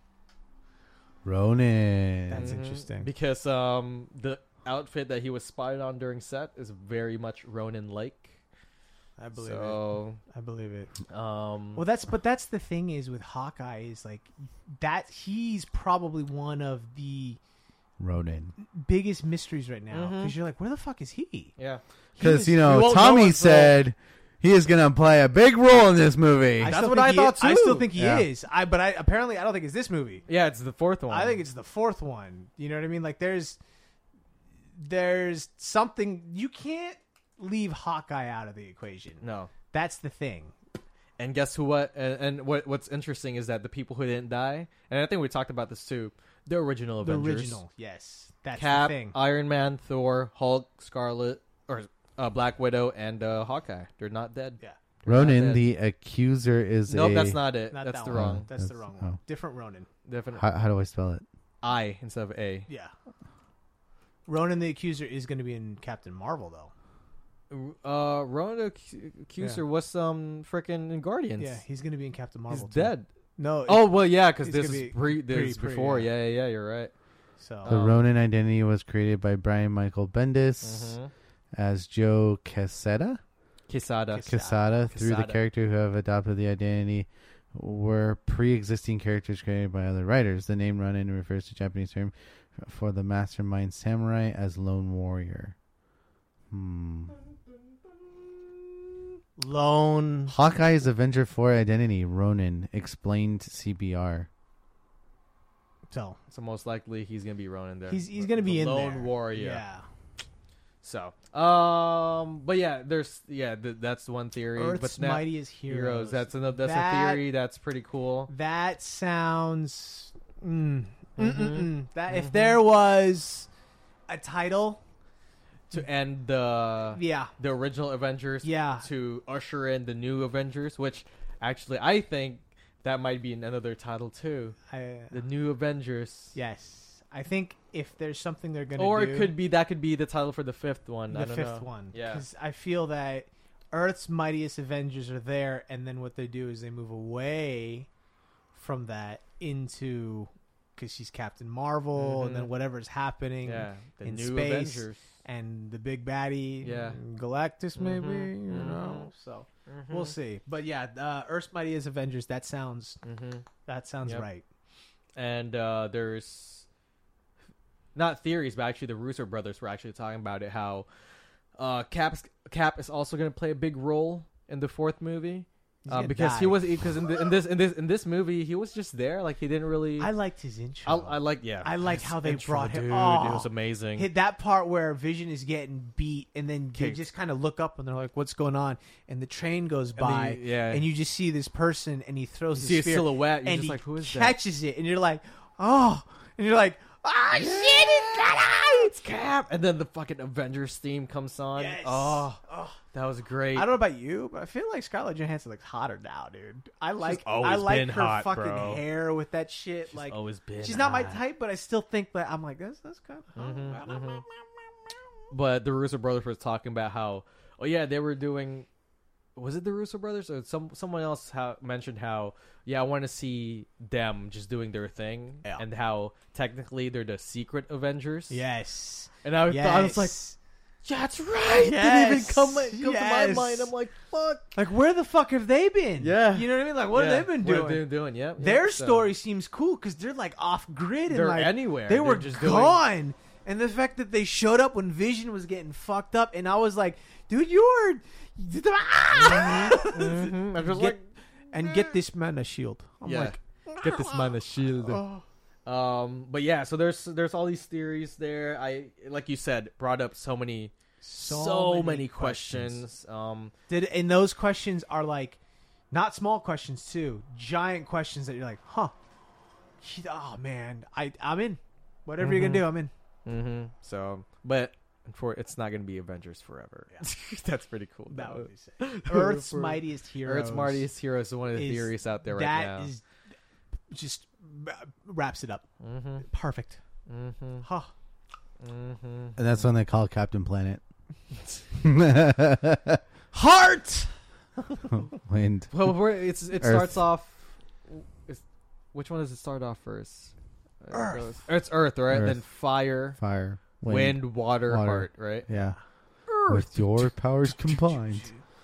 Ronin. That's Mhm. interesting. Because um, the outfit that he was spotted on during set is very much Ronin-like. I believe so, it. I believe it. Um, Well, that's but that's the thing is with Hawkeye is like that he's probably one of the Ronan. biggest mysteries right now because Mhm. you're like, where the fuck is he? yeah. He Because, was- you we know, won't know Tommy until- said he is going to play a big role in this movie. I That's still what think I he thought is- I still too. think he Yeah. is. I but I apparently I don't think it's this movie. Yeah, it's the fourth one. I think it's the fourth one. You know what I mean? Like there's there's something you can't leave Hawkeye out of the equation. no. That's the thing. And guess who? What? And, and what? What's interesting is that the people who didn't die, and I think we talked about this too. The original The Avengers, original, yes. That's Cap, the thing. Iron Man, Thor, Hulk, Scarlet, or uh, Black Widow, and uh, Hawkeye. They're not dead. Yeah. They're not Ronan, dead. the accuser, is Nope, a... that's not it. Not that's that the one. wrong. That's, the That's- wrong one. oh. Different Ronin. Different. How, how do I spell it? I instead of A. Yeah. Ronan the Accuser is going to be in Captain Marvel though. Uh, Ronan Ac- Accuser was um freaking in Guardians. Yeah, he's going to be in Captain he's Marvel. too. dead. No. Oh well, yeah, because it's this gonna is be pre, this pre- is pre, before. yeah. Yeah. yeah, yeah, you're right. So The Um, Ronan identity was created by Brian Michael Bendis Mhm. as Joe Quesada. Quesada. Quesada. Quesada through the Quesada. character who have adopted the identity were pre-existing characters created by other writers. The name Ronin refers to Japanese term for the mastermind samurai as lone warrior. Hmm. Lone. Hawkeye's Avenger four identity, Ronin, explained C B R. So So most likely he's gonna be Ronan there. he's he's going to be The in lone there. warrior. Yeah. So, um, but yeah, there's yeah, th- that's one theory. Earth's but now, mightiest heroes. heroes. That's another. That's That- a theory. That's pretty cool. That sounds. Mm, Mhm. mm-mm-mm. That if Mhm. there was a title, To end the yeah, the original Avengers. yeah, To usher in the new Avengers, which actually I think that might be another title too. I, The new Avengers. yes. I think if there's something they're gonna Or do, it could be that could be the title for the fifth one. I the don't fifth know. one. Yeah. because I feel that Earth's mightiest Avengers are there, and then what they do is they move away from that into because she's Captain Marvel, and Mhm. then whatever's happening, Yeah. The in new space. Avengers. and the big baddie, Yeah. Galactus, maybe Mhm. you know. Mhm. So we'll see. But yeah, uh, Earth's mightiest Avengers. That sounds Mm-hmm. that sounds Yep. right. And uh, there's not theories, but actually the Russo brothers were actually talking about it. How uh, Cap's, Cap is also going to play a big role in the fourth movie He's uh, gonna because die. he was because in, the, in this in this in this movie he was just there, like he didn't really. I liked his intro. I, I like yeah. I like his how they intro, brought him- Dude, Oh. it was amazing. Hit that part where Vision is getting beat, and then they Okay. just kind of look up and they're like, "What's going on?" And the train goes And by, the- yeah, and you just see this person, and he You throws see the a spear, silhouette. You're and just he like, who is that? catches it, and you're like, "Oh!" And you're like, "Ah, shit, it's Cap!" It's Cap, and then the fucking Avengers theme comes on. Yes. Oh, Oh. that was great. I don't know about you, but I feel like Scarlett Johansson looks hotter now, dude. I like I always like been her hot, fucking bro. hair with that shit. She's like always been. she's not my hot. type, but I still think that I'm like that's that's kind of. Mhm, mhm. But the Russo brothers were talking about how, oh yeah, they were doing. Was it the Russo brothers or some someone else how, mentioned how yeah I want to see them just doing their thing Yeah. and how technically they're the secret Avengers. Yes. and I, Yes. I was like, yeah, that's right. Didn't even Yes. come, come to my Yes. mind. I'm like, fuck. Like, where the fuck have they been? Yeah. You know what I mean? Like, what Yeah, have they been what doing? have they been doing? Yeah, Their yeah, so story seems cool because they're like off grid and They're like anywhere. they They're were just doing- gone. And the fact that they showed up when Vision was getting fucked up, and I was like, dude, you're. Mhm. I'm just Get- like, and get this man a shield. I'm Yeah. like, get this man a shield. oh. Um, but yeah, so there's there's all these theories there. I like you said, brought up so many so, many, questions. Um, Did and those questions are like not small questions too, giant questions that you're like, huh? He- Oh man, I I'm in. Whatever you're Mhm. gonna do, I'm in. mm-hmm. So, but for it's not gonna be Avengers forever. Yeah. That's pretty cool. That though. would be sick. Earth's For- mightiest heroes. Earth's mightiest heroes is one of the is- theories out there right That now. is just uh, wraps it up. Mm-hmm. Perfect. Mm-hmm. Huh. Mm-hmm. And that's when they call Captain Planet. Heart. Wind. Well, we're, it's it Earth. starts off. It's, which one does it start off first? Uh, Earth. goes- It's Earth, right? Earth. Then fire, Fire. wind, water, Water. heart, right? Yeah. With your powers combined.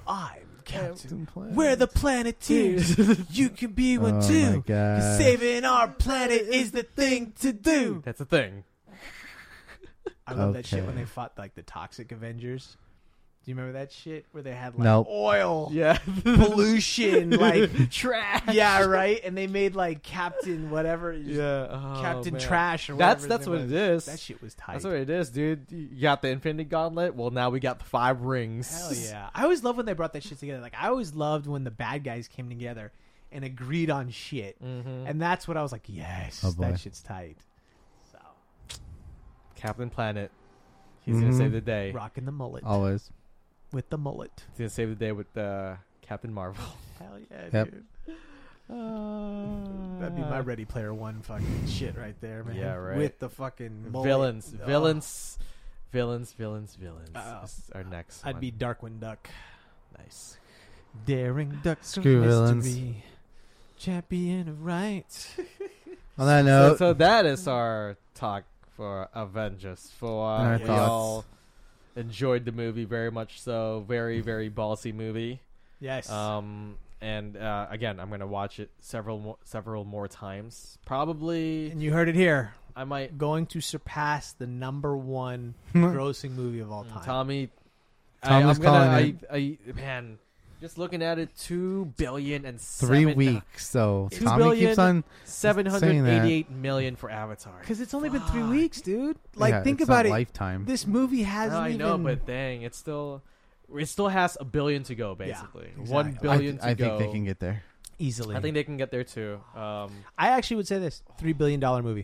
I'm Captain. Captain Planet. We're the Planeteers. You can be one Oh my too. 'Cause gosh. saving our planet is the thing to do. That's a thing. I love that shit Okay. when they fought like the Toxic Avengers. Do you remember that shit where they had like Nope. oil, Yeah. pollution, like Trash. yeah, right? And they made like Captain whatever, Yeah. Oh, Captain man. Trash or That's whatever. his that's name what was. it is. That shit was tight. That's what it is, dude. You got the Infinity Gauntlet. Well, now we got the five rings. Hell yeah! I always loved when they brought that shit together. Like I always loved when the bad guys came together and agreed on shit, Mm-hmm. and that's what I was like, yes, Oh, boy. that shit's tight. So Captain Planet. He's Mhm. gonna save the day. rocking the mullet Always. with the mullet. He's gonna save the day with uh, Captain Marvel. Hell yeah, Yep. dude. That'd be my Ready Player One fucking shit right there, man. Yeah, right. With the fucking mullet. villains, Oh. villains, villains, villains, villains. Uh-oh. This is our next. I'd one. be Darkwing Duck. nice. Daring Duck. Screw villains. mystery, Champion of right. On that So, note, so that is our talk for Avengers. For And our we thoughts. all enjoyed the movie very much. So very, very ballsy movie. Yes. Um, and uh, again, I'm gonna watch it several more, several more times. Probably, and you heard it here. I might. Going to surpass the number one grossing movie of all time. Tommy, I, Tommy's I'm gonna. I, calling I, man, just looking at it, two billion and three seven- weeks. So Two Tommy billion- keeps on. seven hundred eighty-eight million for Avatar. Because it's only been three Fuck. weeks, dude. Like, Yeah, think it's about not it. Lifetime. This movie hasn't I even. know, but dang, it's still. It still has a billion to go, Yeah, basically. exactly. One I, billion th- to I go. think they can get there. easily. I think they can get there too. Um, I actually would say this: three billion dollar movie.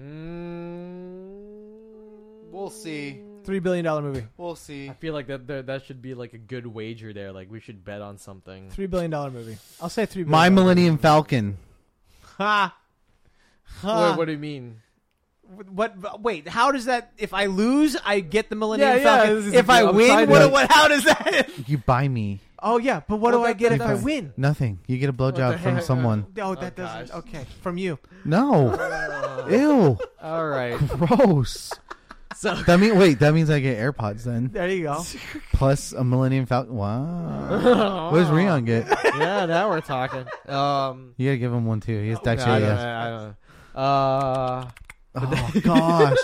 mm, We'll see. Three billion dollar movie. We'll see. I feel like that there, that should be like a good wager there. Like we should bet on something. Three billion dollar movie. I'll say three. My billion dollar Millennium Falcon. movie. Ha. Ha. What, what do you mean? What? Wait. How does that? If I lose, I get the Millennium Yeah, yeah, Falcon. this is- if I I'm win, trying what, to- what? How does that? You buy me Oh yeah, but what Well, do I that- get if that- I win? nothing. You get a the blowjob from heck? someone. Oh, Oh, that doesn't. gosh. Okay, from you. No. Ew. All right. Gross. So That mean wait. That means I get AirPods then, There you go. plus a Millennium Falcon. Wow. What does Rion get? yeah, now we're talking. Um, You gotta give him one too. He has I don't, Daxia. I don't know. Uh, Oh gosh.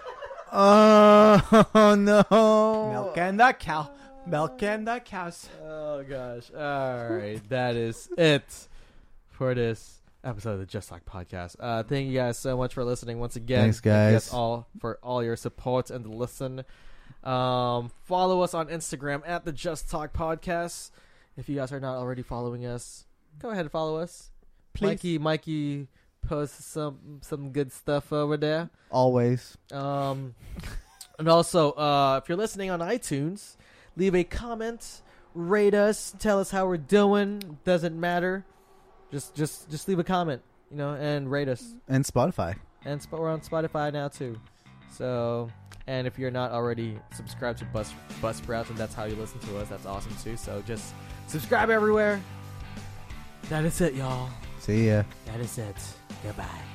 Oh no. Milk and the cow. Milk and the cows. oh gosh. All right, that is it for this episode of the Just Talk Podcast. Uh, thank you guys so much for listening once again. Thanks, Thank you guys. guys all for all your support and the listen. Um, follow us on Instagram at the Just Talk Podcast. If you guys are not already following us, go ahead and follow us. Please. Mikey, Mikey posts some some good stuff over there. Always. Um, and also, uh, if you're listening on iTunes, leave a comment, rate us, tell us how we're doing. Doesn't matter. Just, just, just leave a comment, you know, and rate us. And Spotify. And sp- we're on Spotify now too. So, and if you're not already subscribed to Bus Buzzsprout, and that's how you listen to us, that's awesome too. So just subscribe everywhere. That is it, y'all. See ya. That is it. Goodbye.